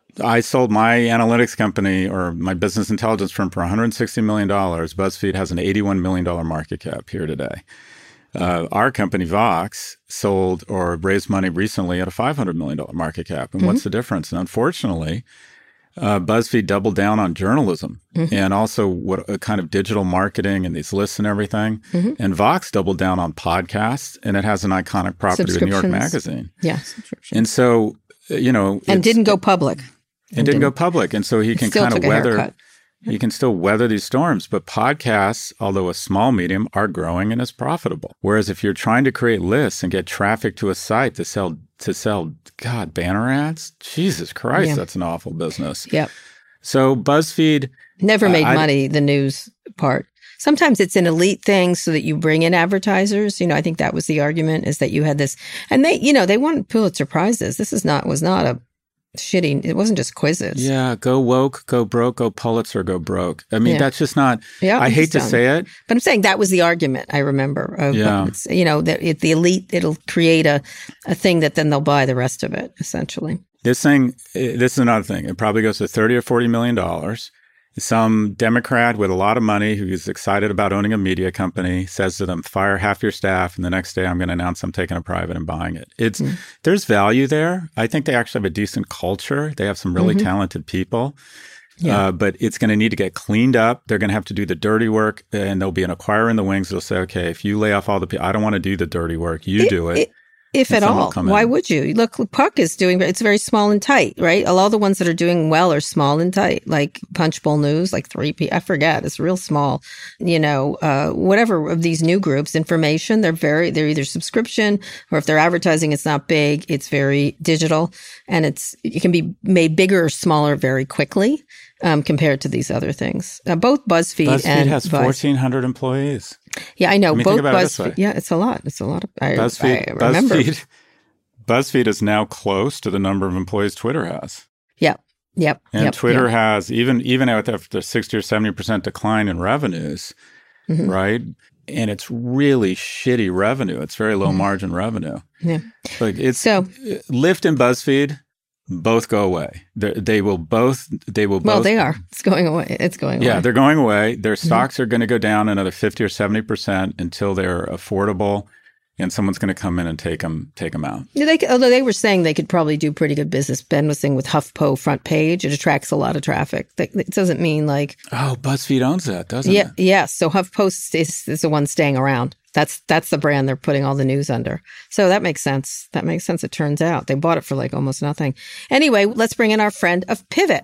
I sold my analytics company or my business intelligence firm for one hundred sixty million dollars. BuzzFeed has an eighty-one million dollars market cap here today. Uh, our company, Vox, sold or raised money recently at a five hundred million dollars market cap. And mm-hmm. what's the difference? And unfortunately, uh, BuzzFeed doubled down on journalism mm-hmm. and also what a kind of digital marketing and these lists and everything. Mm-hmm. And Vox doubled down on podcasts, and it has an iconic property with New York Magazine. Yeah, and so, you know. And didn't go public. It didn't, didn't go public. And so he can kind of weather, he can still weather these storms. But podcasts, although a small medium, are growing and is profitable. Whereas if you're trying to create lists and get traffic to a site to sell, to sell, God, banner ads, Jesus Christ, yeah. that's an awful business. Yep. So BuzzFeed. Never made uh, money, the news part. Sometimes it's an elite thing so that you bring in advertisers. You know, I think that was the argument, is that you had this. And they, you know, they won Pulitzer Prizes. This is not, was not a shitty, it wasn't just quizzes. Yeah, go woke, go broke, go Pulitzer, go broke. I mean, yeah. that's just not, yeah, I hate to done. say it. But I'm saying that was the argument, I remember. Of, yeah. It's, you know, that it, the elite, it'll create a, a thing that then they'll buy the rest of it, essentially. This thing, this is another thing. It probably goes to thirty or forty million dollars. Some Democrat with a lot of money who's excited about owning a media company says to them, fire half your staff, and the next day I'm going to announce I'm taking it private and buying it. It's mm. There's value there. I think they actually have a decent culture. They have some really mm-hmm. talented people. Yeah. Uh, but it's going to need to get cleaned up. They're going to have to do the dirty work, and there'll be an acquirer in the wings that'll say, okay, if you lay off all the people, I don't want to do the dirty work. You it, do it. it If at all. Why in. would you? Look, Puck is doing, it's very small and tight, right? All the ones that are doing well are small and tight, like Punchbowl News, like three P. I forget. It's real small. You know, uh, whatever of these new groups, information, they're very, they're either subscription, or if they're advertising, it's not big. It's very digital, and it's, it can be made bigger or smaller very quickly um, compared to these other things. Uh, both BuzzFeed, BuzzFeed and has Buzz. fourteen hundred employees. Yeah, I know. I mean, both BuzzFeed. It yeah, it's a lot. It's a lot of. I, BuzzFeed, I remember. BuzzFeed, BuzzFeed is now close to the number of employees Twitter has. Yep. Yep. And yep, Twitter yep. has, even even after the sixty or seventy percent decline in revenues, mm-hmm. right? And it's really shitty revenue. It's very low mm-hmm. margin revenue. Yeah. Like it's so Lyft and BuzzFeed both go away. They're, they will both. They will. Well, both, they are. It's going away. It's going yeah, away. they're going away. Their stocks mm-hmm. are going to go down another fifty or seventy percent until they're affordable, and someone's going to come in and take them, take them out. Yeah, they, although they were saying they could probably do pretty good business. Ben was saying with HuffPo front page, it attracts a lot of traffic. It doesn't mean like oh, BuzzFeed owns that, doesn't yeah, it? Yes. Yeah, so HuffPost is, is the one staying around. That's that's the brand they're putting all the news under. So that makes sense. That makes sense. It turns out they bought it for like almost nothing. Anyway, let's bring in our friend of Pivot.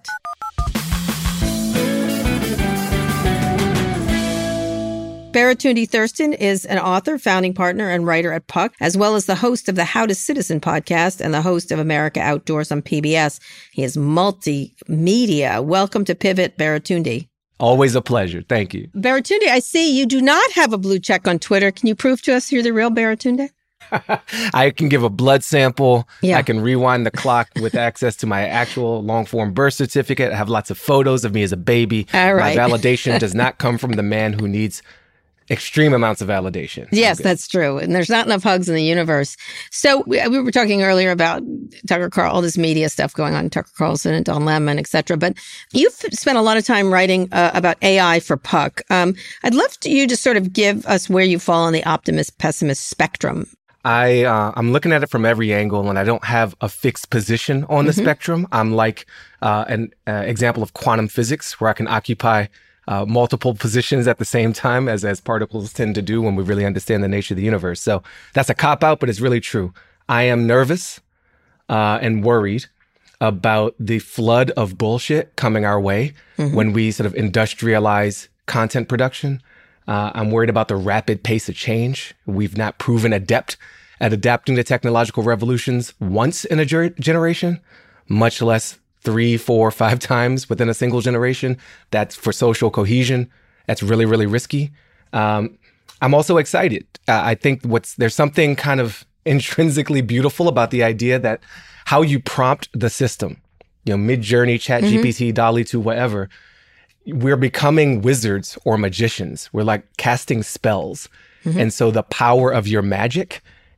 Baratunde Thurston is an author, founding partner, and writer at Puck, as well as the host of the How to Citizen podcast and the host of America Outdoors on P B S. He is multimedia. Welcome to Pivot, Baratunde. Always a pleasure. Thank you. Baratunde, I see you do not have a blue check on Twitter. Can you prove to us you're the real Baratunde? I can give a blood sample. Yeah. I can rewind the clock with access to my actual long-form birth certificate. I have lots of photos of me as a baby. All right. My validation does not come from the man who needs extreme amounts of validation. Yes, that's true. And there's not enough hugs in the universe. So we, we were talking earlier about Tucker Carlson, all this media stuff going on, Tucker Carlson and Don Lemon, et cetera. But you've spent a lot of time writing uh, about A I for Puck. Um, I'd love to, you to sort of give us where you fall on the optimist pessimist spectrum. I, uh, I'm looking at it from every angle, and I don't have a fixed position on the mm-hmm. spectrum. I'm like uh, an uh, example of quantum physics, where I can occupy Uh, multiple positions at the same time, as as particles tend to do when we really understand the nature of the universe. So that's a cop-out, but it's really true. I am nervous uh, and worried about the flood of bullshit coming our way mm-hmm. when we sort of industrialize content production. Uh, I'm worried about the rapid pace of change. We've not proven adept at adapting to technological revolutions once in a ger- generation, much less three, four, five times within a single generation. That's for social cohesion. That's really, really risky. Um, I'm also excited. Uh, I think what's there's something kind of intrinsically beautiful about the idea that how you prompt the system, you know, Mid-Journey, ChatGPT, mm-hmm. DALL-E two, whatever, we're becoming wizards or magicians. We're like casting spells. Mm-hmm. And so the power of your magic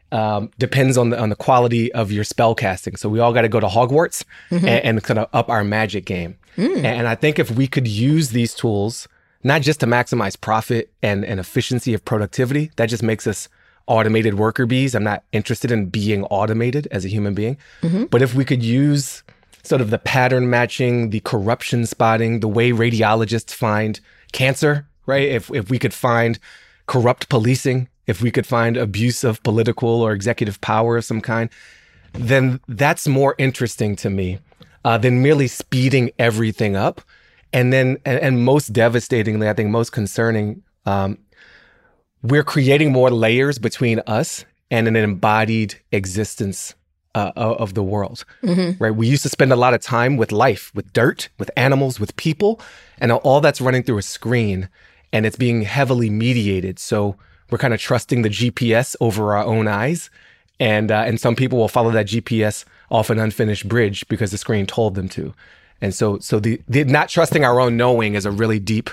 um, depends on the on the quality of your spell casting. So we all got to go to Hogwarts mm-hmm. and, and kind of up our magic game. Mm. And I think if we could use these tools, not just to maximize profit and, and efficiency of productivity, that just makes us automated worker bees. I'm not interested in being automated as a human being. Mm-hmm. But if we could use sort of the pattern matching, the corruption spotting, the way radiologists find cancer, right? If if we could find corrupt policing, if we could find abuse of political or executive power of some kind, then that's more interesting to me uh, than merely speeding everything up. And then, and, and most devastatingly, I think most concerning, um, we're creating more layers between us and an embodied existence uh, of the world, mm-hmm. right? We used to spend a lot of time with life, with dirt, with animals, with people, and all that's running through a screen, and it's being heavily mediated. So we're kind of trusting the G P S over our own eyes. And uh, and some people will follow that G P S off an unfinished bridge because the screen told them to. And so so the, the not trusting our own knowing is a really deep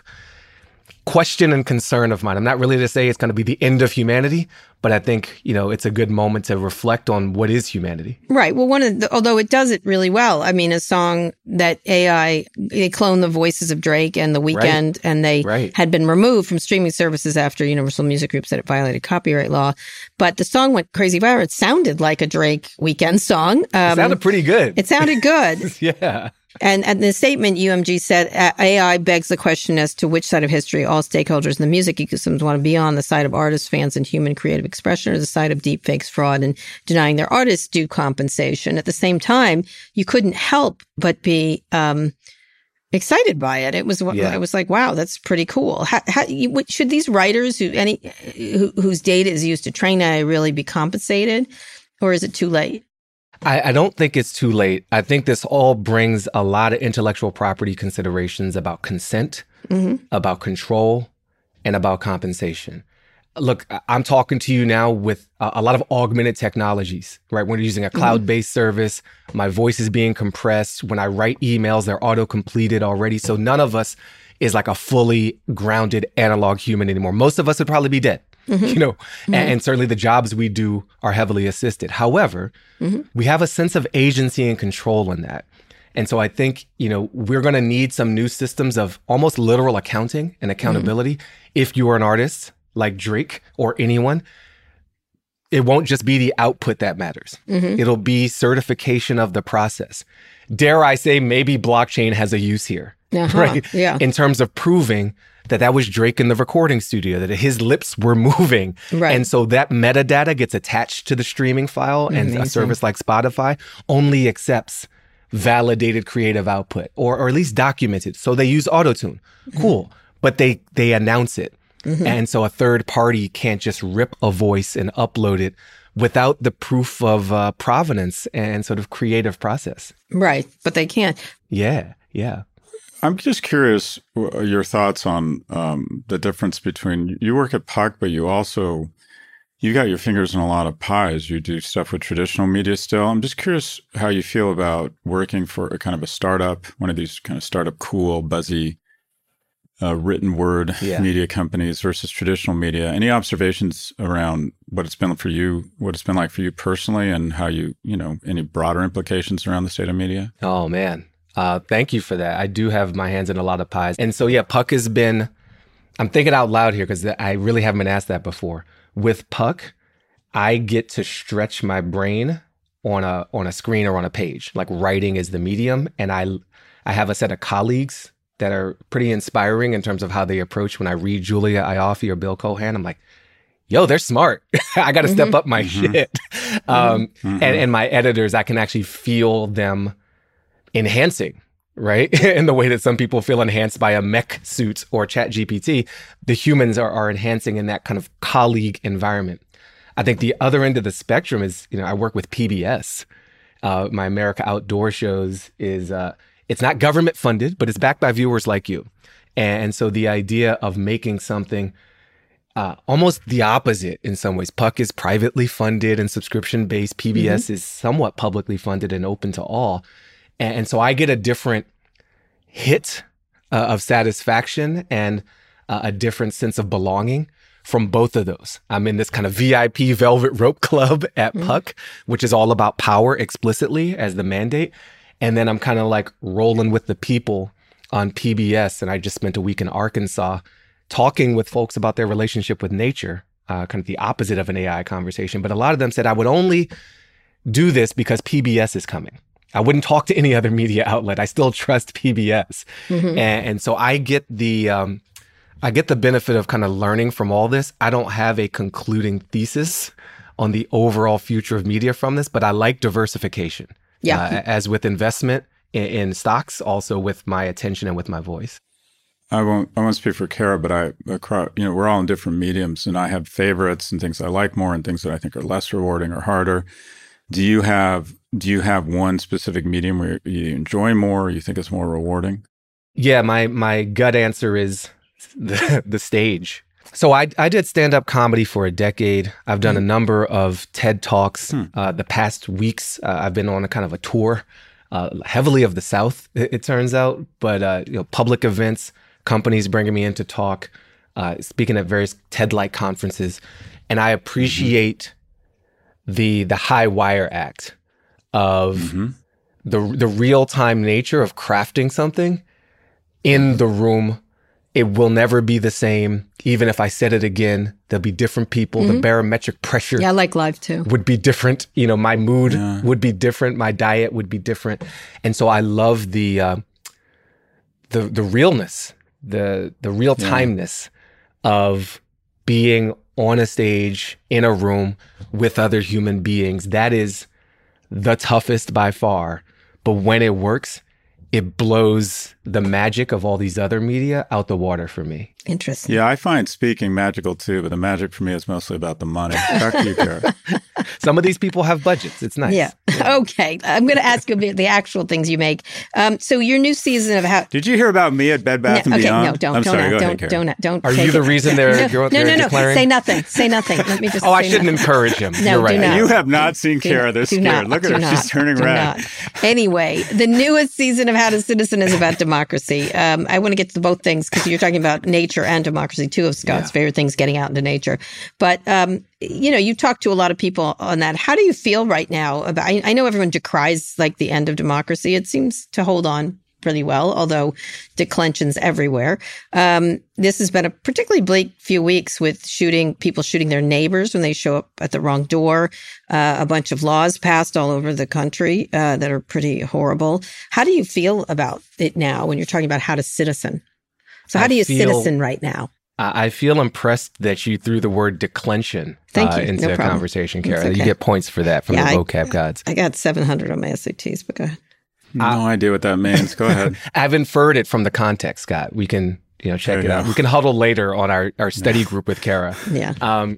question and concern of mine. I'm not really to say it's going to be the end of humanity, but I think, you know, it's a good moment to reflect on what is humanity. Right. Well, one of the, although it does it really well. I mean, a song that A I, they cloned the voices of Drake and The Weeknd, right. and they right. had been removed from streaming services after Universal Music Group said it violated copyright law. But the song went crazy viral. It sounded like a Drake Weeknd song. Um, it sounded pretty good. It sounded good. yeah. And in the statement, U M G said A I begs the question as to which side of history all stakeholders in the music ecosystems want to be on, the side of artists, fans, and human creative expression, or the side of deepfakes, fraud, and denying their artists due compensation. At the same time, you couldn't help but be um, excited by it. It was, yeah. I was like, wow, that's pretty cool. How, how, you, should these writers who any who, whose data is used to train A I really be compensated, or is it too late? I, I don't think it's too late. I think this all brings a lot of intellectual property considerations about consent, mm-hmm. about control, and about compensation. Look, I'm talking to you now with a, a lot of augmented technologies, right? When you're using a cloud-based mm-hmm. service, my voice is being compressed. When I write emails, they're auto-completed already. So none of us is like a fully grounded analog human anymore. Most of us would probably be dead. Mm-hmm. You know, mm-hmm. and, and certainly the jobs we do are heavily assisted. However, mm-hmm. we have a sense of agency and control in that. And so I think, you know, we're going to need some new systems of almost literal accounting and accountability. Mm-hmm. If you are an artist like Drake or anyone, it won't just be the output that matters. Mm-hmm. It'll be certification of the process. Dare I say, maybe blockchain has a use here, uh-huh. right? Yeah. In terms of proving that that was Drake in the recording studio, that his lips were moving. Right. And so that metadata gets attached to the streaming file, and Amazing. A service like Spotify only accepts validated creative output, or, or at least documented. So they use autotune. Cool. Mm-hmm. But they, they announce it. Mm-hmm. And so a third party can't just rip a voice and upload it without the proof of uh, provenance and sort of creative process. Right. But they can't. Yeah. Yeah. I'm just curious your thoughts on um, the difference between, you work at Puck, but you also, you got your fingers in a lot of pies. You do stuff with traditional media still. I'm just curious how you feel about working for a kind of a startup, one of these kind of startup cool, buzzy, uh, written word yeah. media companies versus traditional media. Any observations around what it's been for you, what it's been like for you personally, and how you, you know, any broader implications around the state of media? Oh, man. Uh, thank you for that. I do have my hands in a lot of pies. And so, yeah, Puck has been, I'm thinking out loud here because I really haven't been asked that before. With Puck, I get to stretch my brain on a on a screen or on a page. Like writing is the medium. And I, I have a set of colleagues that are pretty inspiring in terms of how they approach. When I read Julia Ioffe or Bill Cohan, I'm like, yo, they're smart. I got to mm-hmm. step up my mm-hmm. shit. Um, mm-hmm. and, and my editors, I can actually feel them enhancing, right? In the way that some people feel enhanced by a mech suit or Chat G P T, the humans are, are enhancing in that kind of colleague environment. I think the other end of the spectrum is, you know, I work with P B S. Uh, my America Outdoor Shows is, uh, it's not government funded, but it's backed by viewers like you. And so the idea of making something uh, almost the opposite in some ways. Puck is privately funded and subscription based. P B S mm-hmm. is somewhat publicly funded and open to all. And so I get a different hit uh, of satisfaction and uh, a different sense of belonging from both of those. I'm in this kind of V I P velvet rope club at mm-hmm. Puck, which is all about power explicitly as the mandate. And then I'm kind of like rolling with the people on P B S. And I just spent a week in Arkansas talking with folks about their relationship with nature, uh, kind of the opposite of an A I conversation. But a lot of them said I would only do this because P B S is coming. I wouldn't talk to any other media outlet. I still trust P B S. Mm-hmm. And, and so I get the um, I get the benefit of kind of learning from all this. I don't have a concluding thesis on the overall future of media from this, but I like diversification. Yeah. Uh, as with investment in, in stocks, also with my attention and with my voice. I won't I won't speak for Kara, but I, you know, we're all in different mediums, and I have favorites and things I like more and things that I think are less rewarding or harder. Do you have do you have one specific medium where you enjoy more or you think it's more rewarding? Yeah, my my gut answer is the, the stage. So I I did stand-up comedy for a decade. I've done mm. a number of TED Talks. Mm. Uh, the past weeks, uh, I've been on a kind of a tour, uh, heavily of the South, it, it turns out, but uh, you know, public events, companies bringing me in to talk, uh, speaking at various TED-like conferences, and I appreciate mm-hmm. the the high wire act of mm-hmm. the the real-time nature of crafting something in the room. It will never be the same. Even if I said it again, there'll be different people. Mm-hmm. The barometric pressure yeah, I like live too. would be different. You know, my mood yeah. would be different. My diet would be different. And so I love the uh, the the realness, the the real timeness yeah. of being on a stage in a room with other human beings. That is the toughest by far. But when it works, it blows the magic of all these other media out the water for me. Interesting. Yeah, I find speaking magical too, but the magic for me is mostly about the money. Back to you, Kara. Some of these people have budgets. It's nice. Yeah. yeah. Okay. I'm going to ask you about the actual things you make. Um, so your new season of how... Did you hear about me at Bed Bath no, and okay, Beyond? No, don't. I'm don't, sorry, don't, go don't, ahead, don't, don't, don't. Are you the reason they're, no, they're no, no, no. declaring? Say nothing. Say nothing. Let me just Oh, I say shouldn't nothing. encourage him. No, You're right. do not. You have not seen do Kara. not, They're do scared. not, Look at do her. Not, She's turning do red. Not. Anyway, the newest season of How to Citizen is about democracy. Um, I want to get to both things because you're talking about nature and democracy, two of Scott's yeah. favorite things, getting out into nature. But, um, you know, you talk to a lot of people on that. How do you feel right now about, I, I know everyone decries like the end of democracy. It seems to hold on pretty well, although declensions everywhere. Um, this has been a particularly bleak few weeks with shooting, people shooting their neighbors when they show up at the wrong door. Uh, a bunch of laws passed all over the country uh, that are pretty horrible. How do you feel about it now when you're talking about how to citizen? So how I do you feel, citizen right now? I feel impressed that you threw the word declension Thank uh, you. into No a problem. conversation, Kara. Okay. You get points for that from yeah, the I, vocab gods. I got seven hundred on my S A Ts, but go ahead. No uh, idea what that means. Go ahead. I've inferred it from the context, Scott. We can, you know, check there it out. Go. We can huddle later on our, our study group with Kara. Yeah. Um,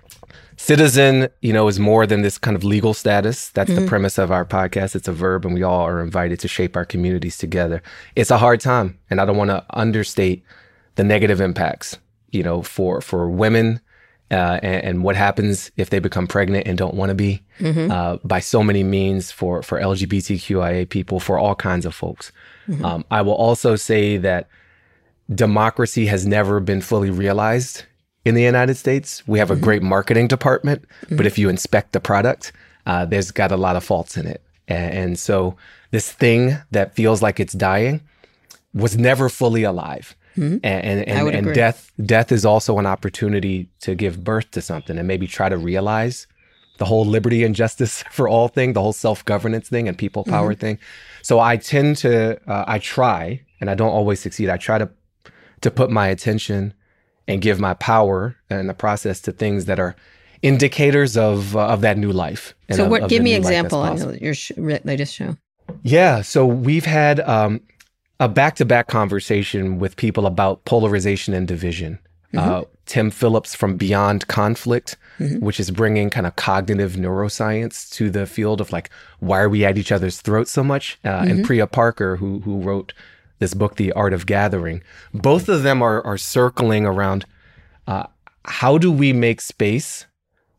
citizen, you know, is more than this kind of legal status. That's mm-hmm. the premise of our podcast. It's a verb, and we all are invited to shape our communities together. It's a hard time, and I don't want to understate the negative impacts, you know, for for women, uh, and, and what happens if they become pregnant and don't want to be, mm-hmm. uh, by so many means for for L G B T Q I A people, for all kinds of folks. Mm-hmm. Um, I will also say that democracy has never been fully realized in the United States. We have a mm-hmm. great marketing department, mm-hmm. but if you inspect the product, uh, there's got a lot of faults in it. And, and so this thing that feels like it's dying was never fully alive. Mm-hmm. And and, and, and death death is also an opportunity to give birth to something and maybe try to realize the whole liberty and justice for all thing, the whole self-governance thing and people power mm-hmm. thing. So I tend to, uh, I try, and I don't always succeed. I try to to put my attention and give my power in the process to things that are indicators of uh, of that new life. So of, what? Of give me an example on your sh- latest show. Yeah. So we've had um, a back-to-back conversation with people about polarization and division. Mm-hmm. Uh, Tim Phillips from Beyond Conflict, mm-hmm. which is bringing kind of cognitive neuroscience to the field of like, why are we at each other's throats so much? Uh, mm-hmm. And Priya Parker, who who wrote this book, The Art of Gathering. Both of them are are circling around uh, how do we make space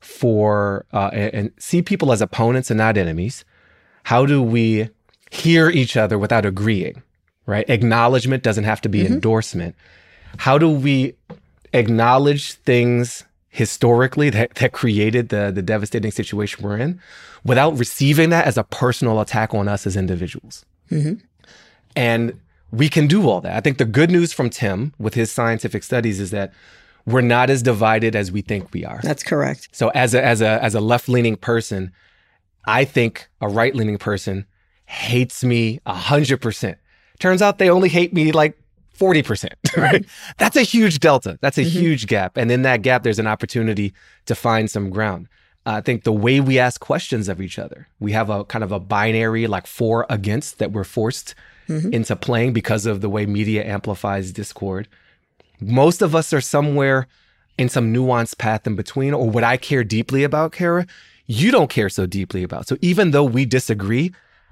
for uh, and, and see people as opponents and not enemies? How do we hear each other without agreeing? Right? Acknowledgement doesn't have to be mm-hmm. endorsement. How do we acknowledge things historically that, that created the, the devastating situation we're in without receiving that as a personal attack on us as individuals. Mm-hmm. And we can do all that. I think the good news from Tim with his scientific studies is that we're not as divided as we think we are. That's correct. So as a as a as a left-leaning person, I think a right-leaning person hates me one hundred percent. Turns out they only hate me like forty percent, right? That's a huge delta. That's a mm-hmm. huge gap. And in that gap, there's an opportunity to find some ground. Uh, I think the way we ask questions of each other, we have a kind of a binary like for against that we're forced mm-hmm. into playing because of the way media amplifies discord. Most of us are somewhere in some nuanced path in between, or what I care deeply about, Kara, you don't care so deeply about. So even though we disagree,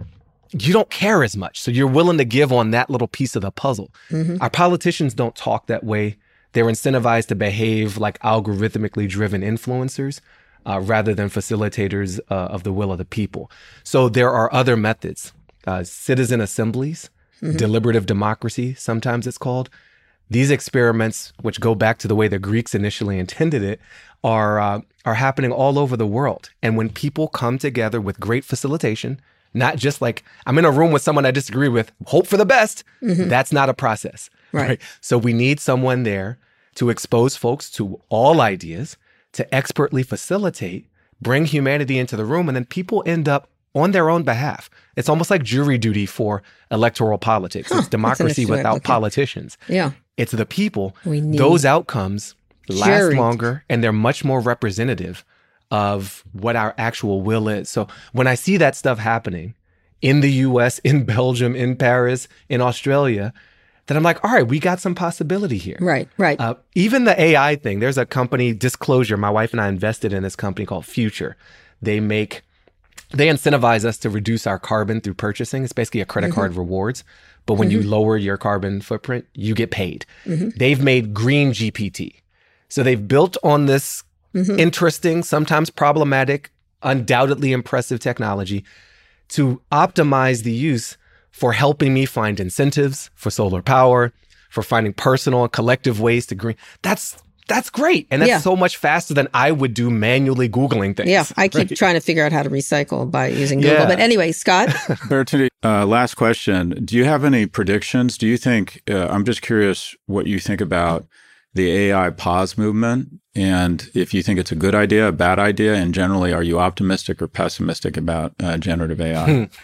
you don't care as much. So you're willing to give on that little piece of the puzzle. Mm-hmm. Our politicians don't talk that way. They're incentivized to behave like algorithmically driven influencers uh, rather than facilitators uh, of the will of the people. So there are other methods, uh, citizen assemblies, mm-hmm. deliberative democracy, sometimes it's called. These experiments, which go back to the way the Greeks initially intended it, are uh, are happening all over the world. And when people come together with great facilitation, not just like, I'm in a room with someone I disagree with, hope for the best, mm-hmm. that's not a process. Right. right. So we need someone there to expose folks to all ideas, to expertly facilitate, bring humanity into the room, and then people end up on their own behalf. It's almost like jury duty for electoral politics. Huh, it's democracy without politicians. Yeah. It's the people. We need Those outcomes last jury. longer, and they're much more representative of what our actual will is. So when I see that stuff happening in the U S, in Belgium, in Paris, in Australia, then I'm like, all right, we got some possibility here. Right, right. Uh, even the A I thing, there's a company, Disclosure, my wife and I invested in this company called Future. They make, they incentivize us to reduce our carbon through purchasing. It's basically a credit mm-hmm. card rewards. But when mm-hmm. you lower your carbon footprint, you get paid. Mm-hmm. They've made Green G P T. So they've built on this mm-hmm. interesting, sometimes problematic, undoubtedly impressive technology to optimize the use for helping me find incentives for solar power, for finding personal and collective ways to green. That's that's great. And that's yeah. so much faster than I would do manually Googling things. Yeah, I keep right? trying to figure out how to recycle by using Google. Yeah. But anyway, Scott? Baratunde, uh, last question. Do you have any predictions? Do you think, uh, I'm just curious what you think about the A I pause movement, and if you think it's a good idea, a bad idea, and generally, are you optimistic or pessimistic about uh, generative A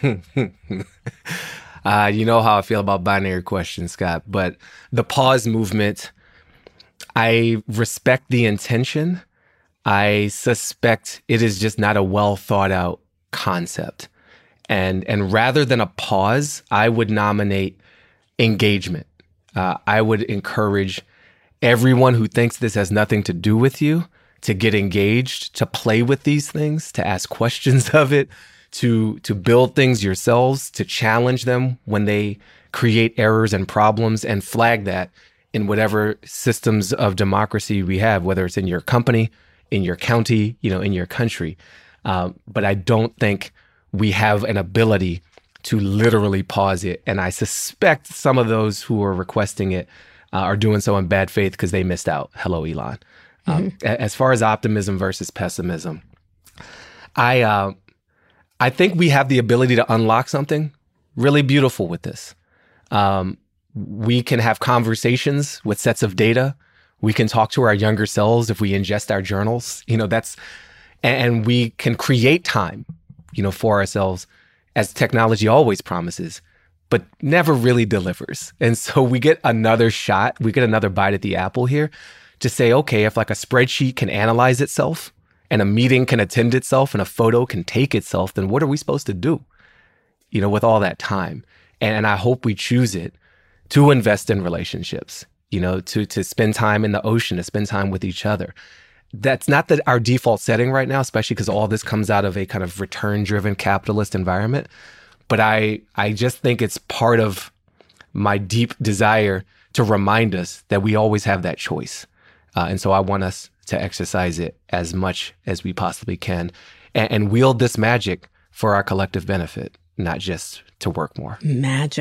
I? uh, you know how I feel about binary questions, Scott, but the pause movement, I respect the intention. I suspect it is just not a well thought out concept. And, and rather than a pause, I would nominate engagement. Uh, I would encourage everyone who thinks this has nothing to do with you to get engaged, to play with these things, to ask questions of it, to, to build things yourselves, to challenge them when they create errors and problems, and flag that in whatever systems of democracy we have, whether it's in your company, in your county, you know, in your country. Um, but I don't think we have an ability to literally pause it. And I suspect some of those who are requesting it uh, are doing so in bad faith because they missed out. Hello, Elon. Um, mm-hmm. As far as optimism versus pessimism, I uh, I think we have the ability to unlock something really beautiful with this. Um, we can have conversations with sets of data. We can talk to our younger selves if we ingest our journals. You know, that's, and we can create time, you know, for ourselves, as technology always promises, but never really delivers. And so we get another shot, we get another bite at the apple here to say, okay, if like a spreadsheet can analyze itself and a meeting can attend itself and a photo can take itself, then what are we supposed to do, you know, with all that time? And, and I hope we choose it to invest in relationships, you know, to to spend time in the ocean, to spend time with each other. That's not the, our default setting right now, especially because all this comes out of a kind of return-driven capitalist environment. But I I just think it's part of my deep desire to remind us that we always have that choice. Uh, and so I want us to exercise it as much as we possibly can and, and wield this magic for our collective benefit, not just to work more. Magic.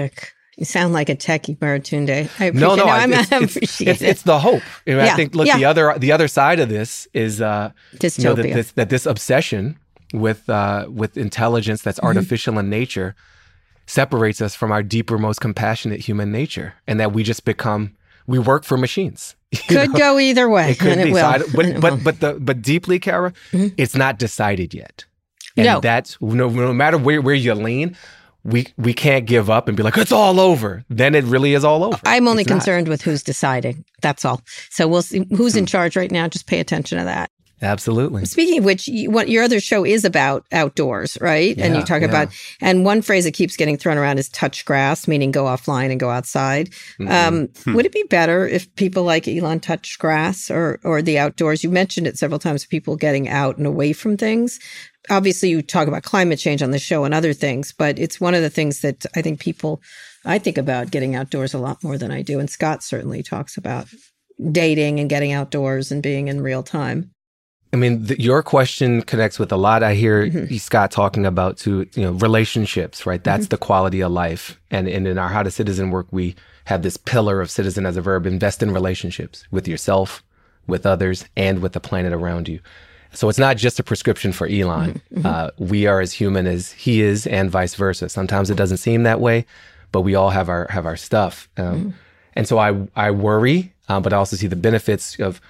You sound like a techie, Baratunde. I appreciate no, no, no, I, I'm, it's, I it's, appreciate it's, it. it's the hope. And Yeah, I think, look, yeah. the other the other side of this is uh, Dystopia. you know, that, this, that this obsession with uh, with intelligence that's mm-hmm. artificial in nature separates us from our deeper, most compassionate human nature, and that we just become we work for machines. Could know? go either way, it could and be. it will. So I, but and it but will. but the but deeply, Kara, mm-hmm. it's not decided yet. And no, that's no, no matter where, where you lean. We we can't give up and be like, it's all over. Then it really is all over. I'm only it's concerned not. with who's deciding. That's all. So we'll see who's in charge right now. Just pay attention to that. Absolutely. Speaking of which, you, what your other show is about outdoors, right? Yeah, and you talk yeah. about, and one phrase that keeps getting thrown around is touch grass, meaning go offline and go outside. Mm-hmm. Um, hmm. Would it be better if people like Elon touch grass or or the outdoors? You mentioned it several times, people getting out and away from things. Obviously, you talk about climate change on the show and other things, but it's one of the things that I think people, I think about getting outdoors a lot more than I do. And Scott certainly talks about dating and getting outdoors and being in real time. I mean, the, your question connects with a lot I hear mm-hmm. Scott talking about too, you know, relationships, right? That's mm-hmm. the quality of life. And, and in our How to Citizen work, we have this pillar of citizen as a verb, invest in relationships with yourself, with others, and with the planet around you. So it's not just a prescription for Elon. Mm-hmm. Uh, we are as human as he is, and vice versa. Sometimes it doesn't seem that way, but we all have our have our stuff. Um, mm-hmm. And so I I worry, uh, but I also see the benefits of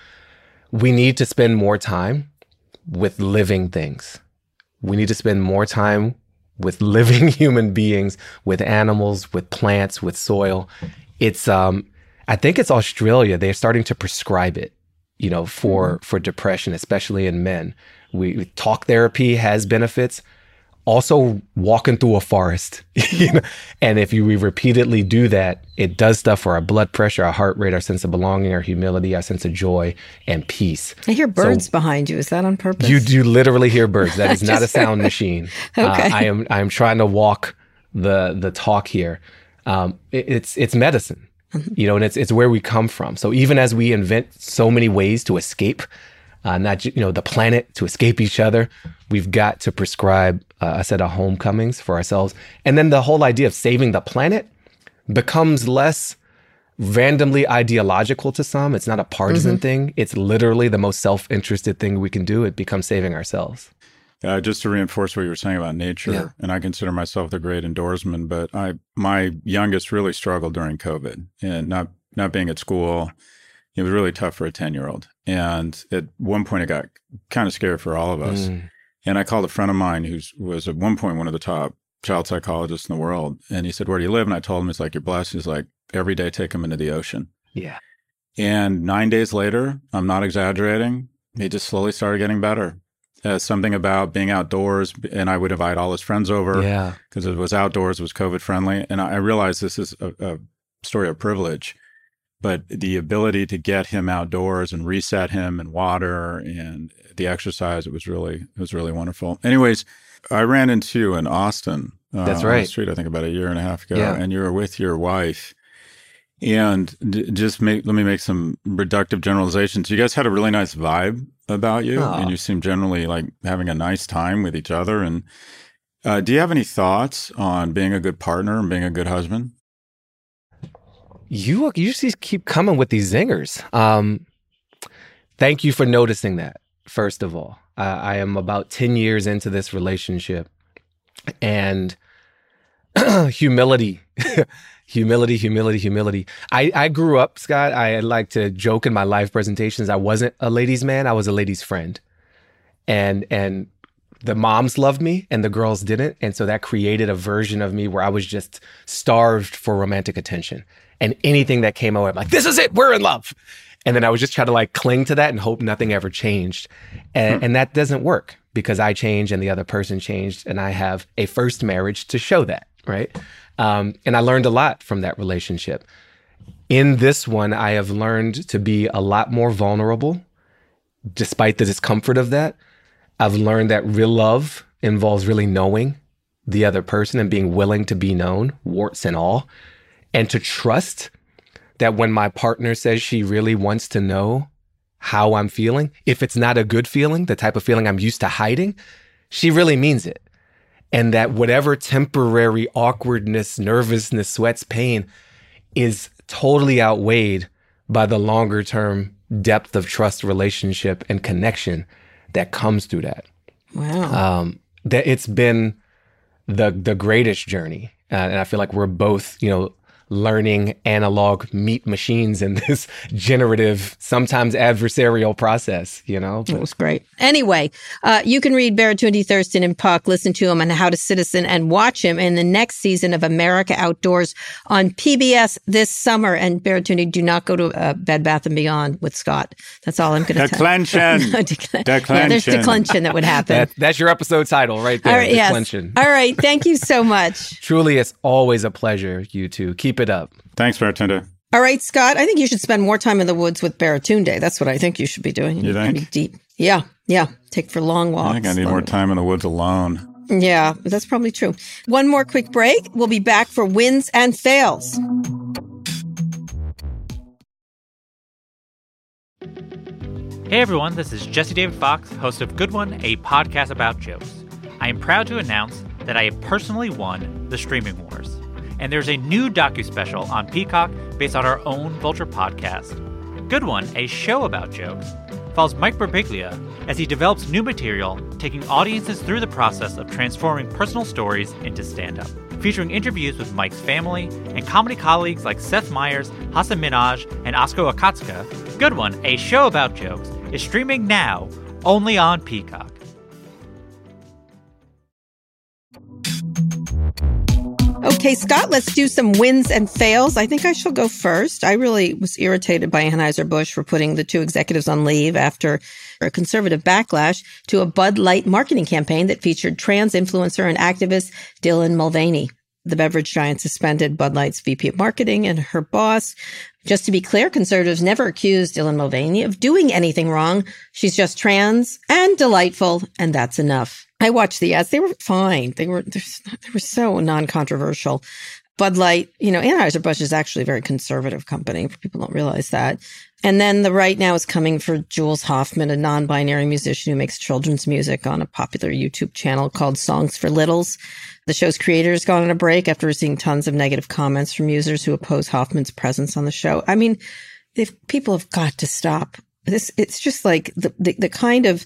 we need to spend more time with living things. We need to spend more time with living human beings, with animals, with plants, with soil. It's um, I think it's Australia. They're starting to prescribe it. You know, for, mm-hmm. for depression, especially in men. We, we talk therapy has benefits. Also walking through a forest, you know, and if you we repeatedly do that, it does stuff for our blood pressure, our heart rate, our sense of belonging, our humility, our sense of joy and peace. I hear birds so, behind you. Is that on purpose? You do literally hear birds. That is not a sound machine. Okay. Uh, I am I am trying to walk the the talk here. Um, it, it's it's medicine. You know, and it's it's where we come from. So even as we invent so many ways to escape, uh, not ju- you know the planet, to escape each other, we've got to prescribe uh, a set of homecomings for ourselves. And then the whole idea of saving the planet becomes less randomly ideological to some. It's not a partisan mm-hmm. thing. It's literally the most self-interested thing we can do. It becomes saving ourselves. Uh, just to reinforce what you were saying about nature, yeah. and I consider myself the great indoorsman, but I my youngest really struggled during COVID and not not being at school. It was really tough for a ten-year-old. And at one point, it got kind of scary for all of us. Mm. And I called a friend of mine who was at one point one of the top child psychologists in the world. And he said, where do you live? And I told him, it's like, you're blessed. He's like, every day take him into the ocean. Yeah. And nine days later, I'm not exaggerating, he just slowly started getting better. Uh, something about being outdoors, and I would invite all his friends over because yeah. it was outdoors, it was COVID friendly. And I, I realized this is a, a story of privilege, but the ability to get him outdoors and reset him in water and the exercise, it was really, it was really wonderful. Anyways, I ran into you in Austin. Uh, That's right. On the street, I think about a year and a half ago, yeah. and you were with your wife. And d- just make, let me make some reductive generalizations. You guys had a really nice vibe about you, Aww. And you seem generally like having a nice time with each other. And uh, do you have any thoughts on being a good partner and being a good husband? You you just keep coming with these zingers. Um, thank you for noticing that, first of all. Uh, I am about ten years into this relationship, and humility, humility, humility, humility. I, I grew up, Scott, I like to joke in my live presentations, I wasn't a ladies' man, I was a ladies' friend. And and the moms loved me and the girls didn't. And so that created a version of me where I was just starved for romantic attention. And anything that came away, I'm like, this is it, we're in love. And then I was just trying to like cling to that and hope nothing ever changed. And, hmm. and that doesn't work because I changed and the other person changed. And I have a first marriage to show that, right? Um, and I learned a lot from that relationship. In this one, I have learned to be a lot more vulnerable, despite the discomfort of that. I've learned that real love involves really knowing the other person and being willing to be known, warts and all, and to trust that when my partner says she really wants to know how I'm feeling, if it's not a good feeling, the type of feeling I'm used to hiding, she really means it. and that whatever temporary awkwardness, nervousness, sweats, pain is totally outweighed by the longer term depth of trust, relationship, and connection that comes through that. Wow. Um, that it's been the the greatest journey. Uh, and I feel like we're both, you know, learning analog meat machines in this generative, sometimes adversarial process, you know? It was great. Anyway, uh, you can read Baratunde Thurston and Puck, listen to him on How to Citizen, and watch him in the next season of America Outdoors on P B S this summer. And Baratunde, do not go to uh, Bed Bath and Beyond with Scott. That's all I'm going to tell you. Declension. Declen- Declension. Yeah, there's declension that would happen. That, that's your episode title right there, all right, Declension. Yes. All right. Thank you so much. Truly, it's always a pleasure, you two. Keep it up. Thanks, Baratunde. All right, Scott, I think you should spend more time in the woods with Baratunde. That's what I think you should be doing. You think? Pretty deep. Yeah, yeah. Take for long walks. I think I need more time in the woods alone. Yeah, that's probably true. One more quick break. We'll be back for wins and fails. Hey everyone, this is Jesse David Fox, host of Good One, a podcast about jokes. I am proud to announce that I have personally won the Streaming Wars. And there's a new docuspecial on Peacock based on our own Vulture podcast. Good One, a show about jokes, follows Mike Birbiglia as he develops new material, taking audiences through the process of transforming personal stories into stand-up. Featuring interviews with Mike's family and comedy colleagues like Seth Meyers, Hasan Minhaj, and Asko Akatsuka, Good One, a show about jokes, is streaming now only on Peacock. Okay, Scott, let's do some wins and fails. I think I shall go first. I really was irritated by Anheuser-Busch for putting the two executives on leave after a conservative backlash to a Bud Light marketing campaign that featured trans influencer and activist Dylan Mulvaney. The beverage giant suspended Bud Light's V P of marketing and her boss. Just to be clear, conservatives never accused Dylan Mulvaney of doing anything wrong. She's just trans and delightful, and that's enough. I watched the ads. They were fine. They were, they were so non-controversial. Bud Light, you know, Anheuser-Busch is actually a very conservative company. People don't realize that. And then the right now is coming for Jules Hoffman, a non-binary musician who makes children's music on a popular YouTube channel called Songs for Littles. The show's creator has gone on a break after receiving tons of negative comments from users who oppose Hoffman's presence on the show. I mean, if people have got to stop this. It's just like the, the, the kind of,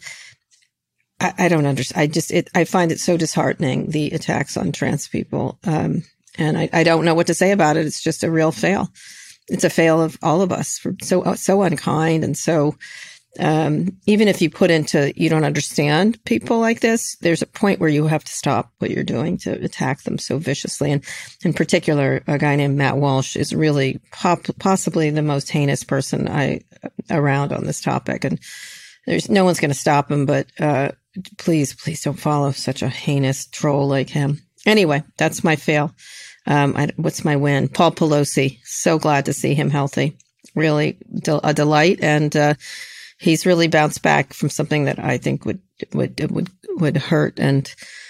I, I don't understand. I just, it, I find it so disheartening, the attacks on trans people. Um, and I, I don't know what to say about it. It's just a real fail. It's a fail of all of us for so, so unkind. And so, um, even if you put into, you don't understand people like this, there's a point where you have to stop what you're doing to attack them so viciously. And in particular, a guy named Matt Walsh is really pop, possibly the most heinous person I around on this topic. And there's no one's going to stop him, but, uh, please, please don't follow such a heinous troll like him. Anyway, that's my fail. Um, I, what's my win? Paul Pelosi. So glad to see him healthy. Really del- a delight. And, uh, he's really bounced back from something that I think would, would, would, would hurt and,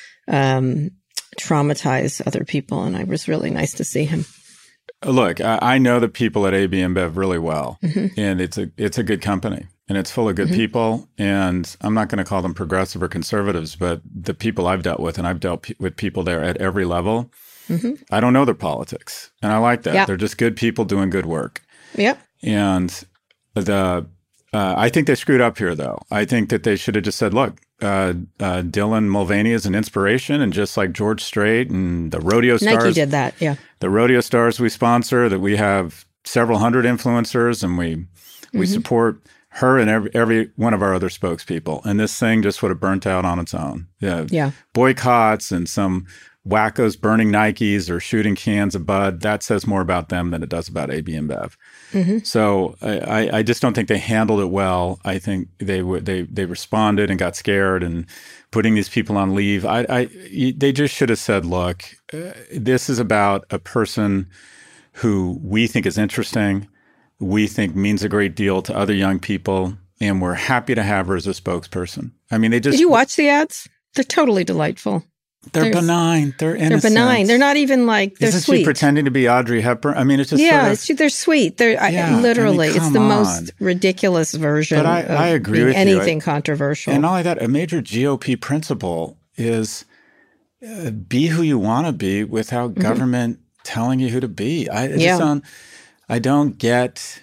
um, traumatize other people. And it was really nice to see him. Look, I, I know the people at A B InBev really well, Mm-hmm. and it's a, it's a good company. And it's full of good Mm-hmm. people. And I'm not going to call them progressive or conservatives, but the people I've dealt with, and I've dealt p- with people there at every level, Mm-hmm. I don't know their politics. And I like that. Yep. They're just good people doing good work. Yep. And the uh, I think they screwed up here, though. I think that they should have just said, look, uh, uh, Dylan Mulvaney is an inspiration. And just like George Strait and the rodeo stars. Nike did that, yeah. The rodeo stars we sponsor, that we have several hundred influencers, and we mm-hmm. we support her and every, every one of our other spokespeople. And this thing just would have burnt out on its own. Yeah. Yeah. Boycotts and some wackos burning Nikes or shooting cans of Bud, that says more about them than it does about A B InBev. Mm-hmm. So I, I just don't think they handled it well. I think they would they they responded and got scared and putting these people on leave. I, I they just should have said, look, uh, this is about a person who we think is interesting, we think means a great deal to other young people, and we're happy to have her as a spokesperson. I mean, they just— Did you watch the ads? They're totally delightful. They're There's, benign. They're innocent. They're benign. They're not even like, they're Isn't sweet. she pretending to be Audrey Hepburn? I mean, it's just yeah, sort of, it's, they're sweet. They're yeah, I, literally, I mean, it's the on. most ridiculous version but I, of I agree being with anything you. controversial. And not only that, a major G O P principle is uh, be who you want to be without mm-hmm. government telling you who to be. I, I yeah. just don't, I don't get,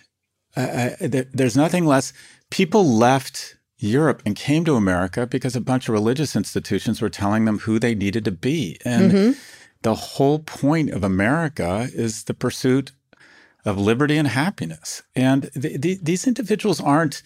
I, I, there, there's nothing less. People left Europe and came to America because a bunch of religious institutions were telling them who they needed to be. And mm-hmm. the whole point of America is the pursuit of liberty and happiness. And th- th- these individuals aren't,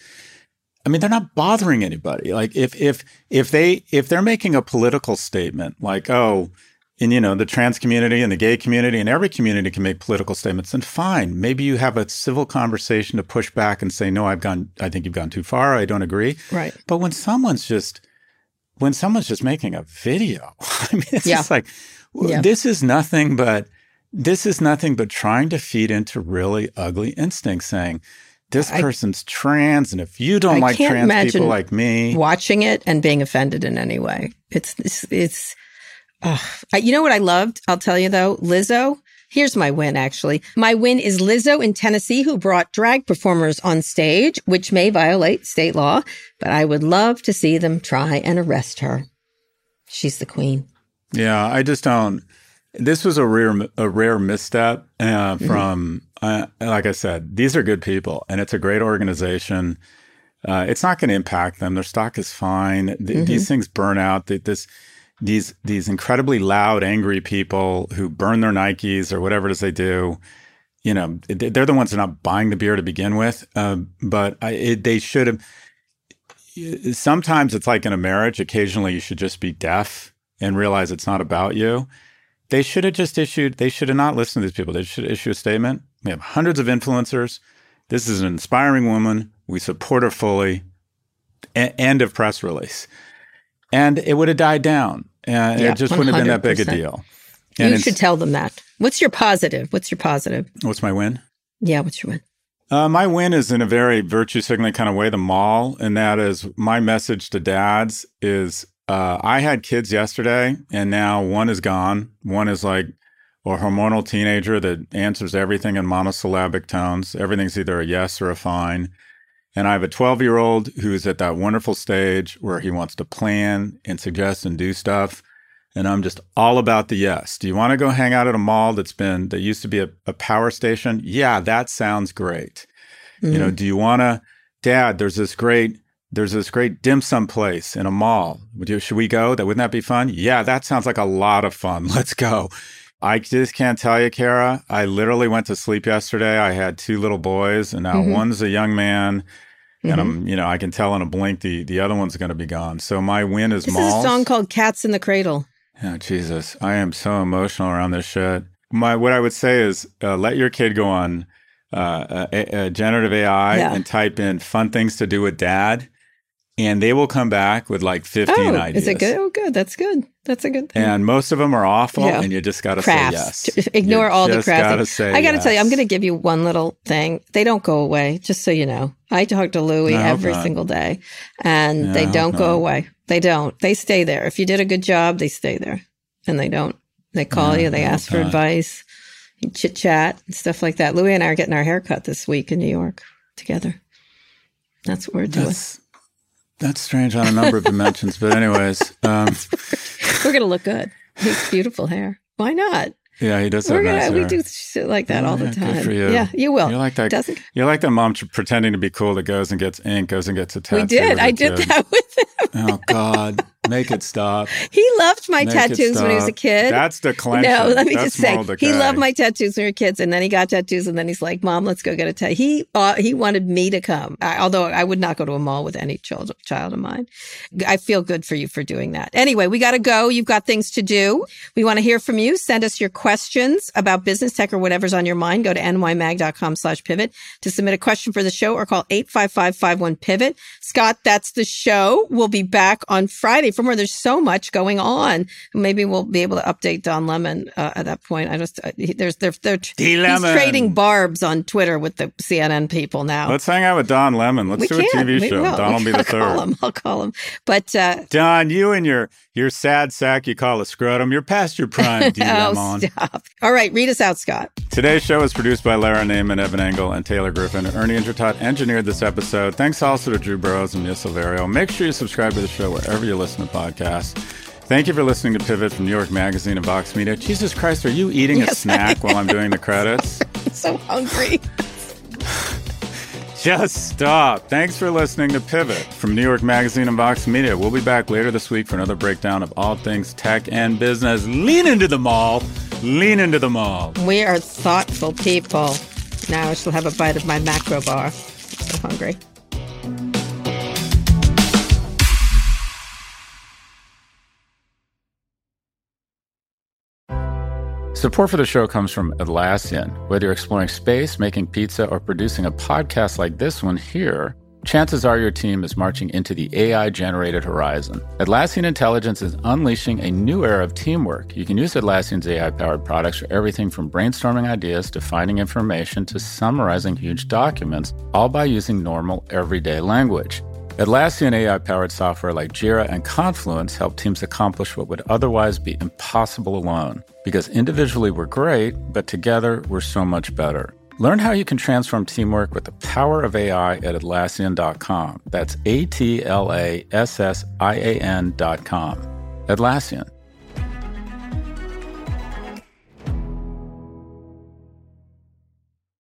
I mean, they're not bothering anybody. Like if if if they if they're making a political statement like, oh, in, you know, the trans community and the gay community and every community can make political statements, then fine. Maybe you have a civil conversation to push back and say, no, I've gone, I think you've gone too far. I don't agree. Right. But when someone's just, when someone's just making a video, I mean, it's yeah. just like, yeah. this is nothing but, this is nothing but trying to feed into really ugly instincts saying, this I, person's trans, and if you don't I like trans people like me. Watching it and being offended in any way. It's, it's, it's Uh, you know what I loved? I'll tell you though, Lizzo. Here's my win, actually. My win is Lizzo in Tennessee, who brought drag performers on stage, which may violate state law, but I would love to see them try and arrest her. She's the queen. Yeah, I just don't. This was a rare, a rare misstep uh, from, mm-hmm. uh, like I said, these are good people, and it's a great organization. Uh, it's not going to impact them. Their stock is fine. Th- mm-hmm. These things burn out. Th- this. These these incredibly loud, angry people who burn their Nikes or whatever it is they do, you know, they're the ones that are not buying the beer to begin with. Uh, but I, it, they should have. Sometimes it's like in a marriage. Occasionally, you should just be deaf and realize it's not about you. They should have just issued. They should have not listened to these people. They should issue a statement. We have hundreds of influencers. This is an inspiring woman. We support her fully. A- end of press release. And it would have died down. Uh, yeah, it just wouldn't have been that big a deal. And you should tell them that. What's your positive? What's your positive? What's my win? Yeah, what's your win? Uh, my win is in a very virtue signaling kind of way, the mall. And that is my message to dads is uh, I had kids yesterday and now one is gone. One is like a hormonal teenager that answers everything in monosyllabic tones. Everything's either a yes or a fine. And I have a twelve-year-old who's at that wonderful stage where he wants to plan and suggest and do stuff. And I'm just all about the yes. Do you want to go hang out at a mall that's been, that used to be a, a power station? Yeah, that sounds great. Mm-hmm. You know, do you want to, Dad, there's this great, there's this great dim sum place in a mall. Would you, should we go? That, wouldn't that be fun? Yeah, that sounds like a lot of fun. Let's go. I just can't tell you, Kara. I literally went to sleep yesterday. I had two little boys and now mm-hmm. one's a young man. And mm-hmm. I'm, you know, I can tell in a blink the the other one's going to be gone. So my win is this malls. This is a song called "Cats in the Cradle." Oh Jesus, I am so emotional around this shit. My what I would say is uh, let your kid go on uh, a, a generative A I yeah. and type in fun things to do with dad, and they will come back with like fifteen oh, ideas. Is it good? Oh, good. That's good. That's a good thing. And most of them are awful, yeah. and you just got to say yes. Ignore you all the crap. Gotta say I got to yes. tell you, I'm going to give you one little thing. They don't go away, just so you know. I talk to Louie no, every not. single day, and yeah, they don't go not. away. They don't. They stay there. If you did a good job, they stay there, and they don't. They call yeah, you. They ask for not. advice, chit chat, and stuff like that. Louie and I are getting our hair cut this week in New York together. That's what we're doing. That's, that's strange on a number of dimensions, but anyways, um, we're gonna look good. He's beautiful hair. Why not? Yeah, he does We're have gonna, nice hair. We do shit like that yeah, all the yeah, time. Good for you. Yeah, you will. You're like that. Doesn't... You're like that mom tr- pretending to be cool that goes and gets ink, goes and gets a tattoo. We did. I did kid. that with him. Oh God, make it stop. He loved my make tattoos when he was a kid. That's declension. No, let me That's just say, decay. he loved my tattoos when we were kids, and then he got tattoos, and then he's like, "Mom, let's go get a tattoo." He uh, he wanted me to come, I, although I would not go to a mall with any child child of mine. I feel good for you for doing that. Anyway, we got to go. You've got things to do. We want to hear from you. Send us your questions about business, tech, or whatever's on your mind. Go to n y mag dot com slash pivot to submit a question for the show, or call eight five five, five one, pivot. Scott, that's the show. We'll be back on Friday from where there's so much going on. Maybe we'll be able to update Don Lemon uh, at that point. I just, uh, he, there's, they're, they're, he's trading barbs on Twitter with the C N N people now. Let's hang out with Don Lemon. Let's we do can. a T V we show. Will. Don will be the I'll third. Call him. I'll call him. But, uh, Don, you and your, your sad sack you call a scrotum, you're past your prime, D. oh, Lemon. Stop. All right. Read us out, Scott. Today's show is produced by Lara Naiman, Evan Engel, and Taylor Griffin. Ernie Indratot engineered this episode. Thanks also to Drew Burrows and Mia Silverio. Make sure you subscribe to the show wherever you listen to podcasts. Thank you for listening to Pivot from New York Magazine and Vox Media. Jesus Christ, are you eating yes, a snack while I'm doing the credits? I'm so hungry. Just stop. Thanks for listening to Pivot from New York Magazine and Vox Media. We'll be back later this week for another breakdown of all things tech and business. Lean into the mall. Lean into the mall. We are thoughtful people. Now I shall have a bite of my macro bar. I'm so hungry. Support for the show comes from Atlassian. Whether you're exploring space, making pizza, or producing a podcast like this one here, chances are your team is marching into the A I-generated horizon. Atlassian Intelligence is unleashing a new era of teamwork. You can use Atlassian's A I-powered products for everything from brainstorming ideas to finding information to summarizing huge documents, all by using normal, everyday language. Atlassian A I-powered software like Jira and Confluence help teams accomplish what would otherwise be impossible alone. Because individually we're great, but together we're so much better. Learn how you can transform teamwork with the power of A I at Atlassian dot com. That's A T L A S S I A N dot com. Atlassian.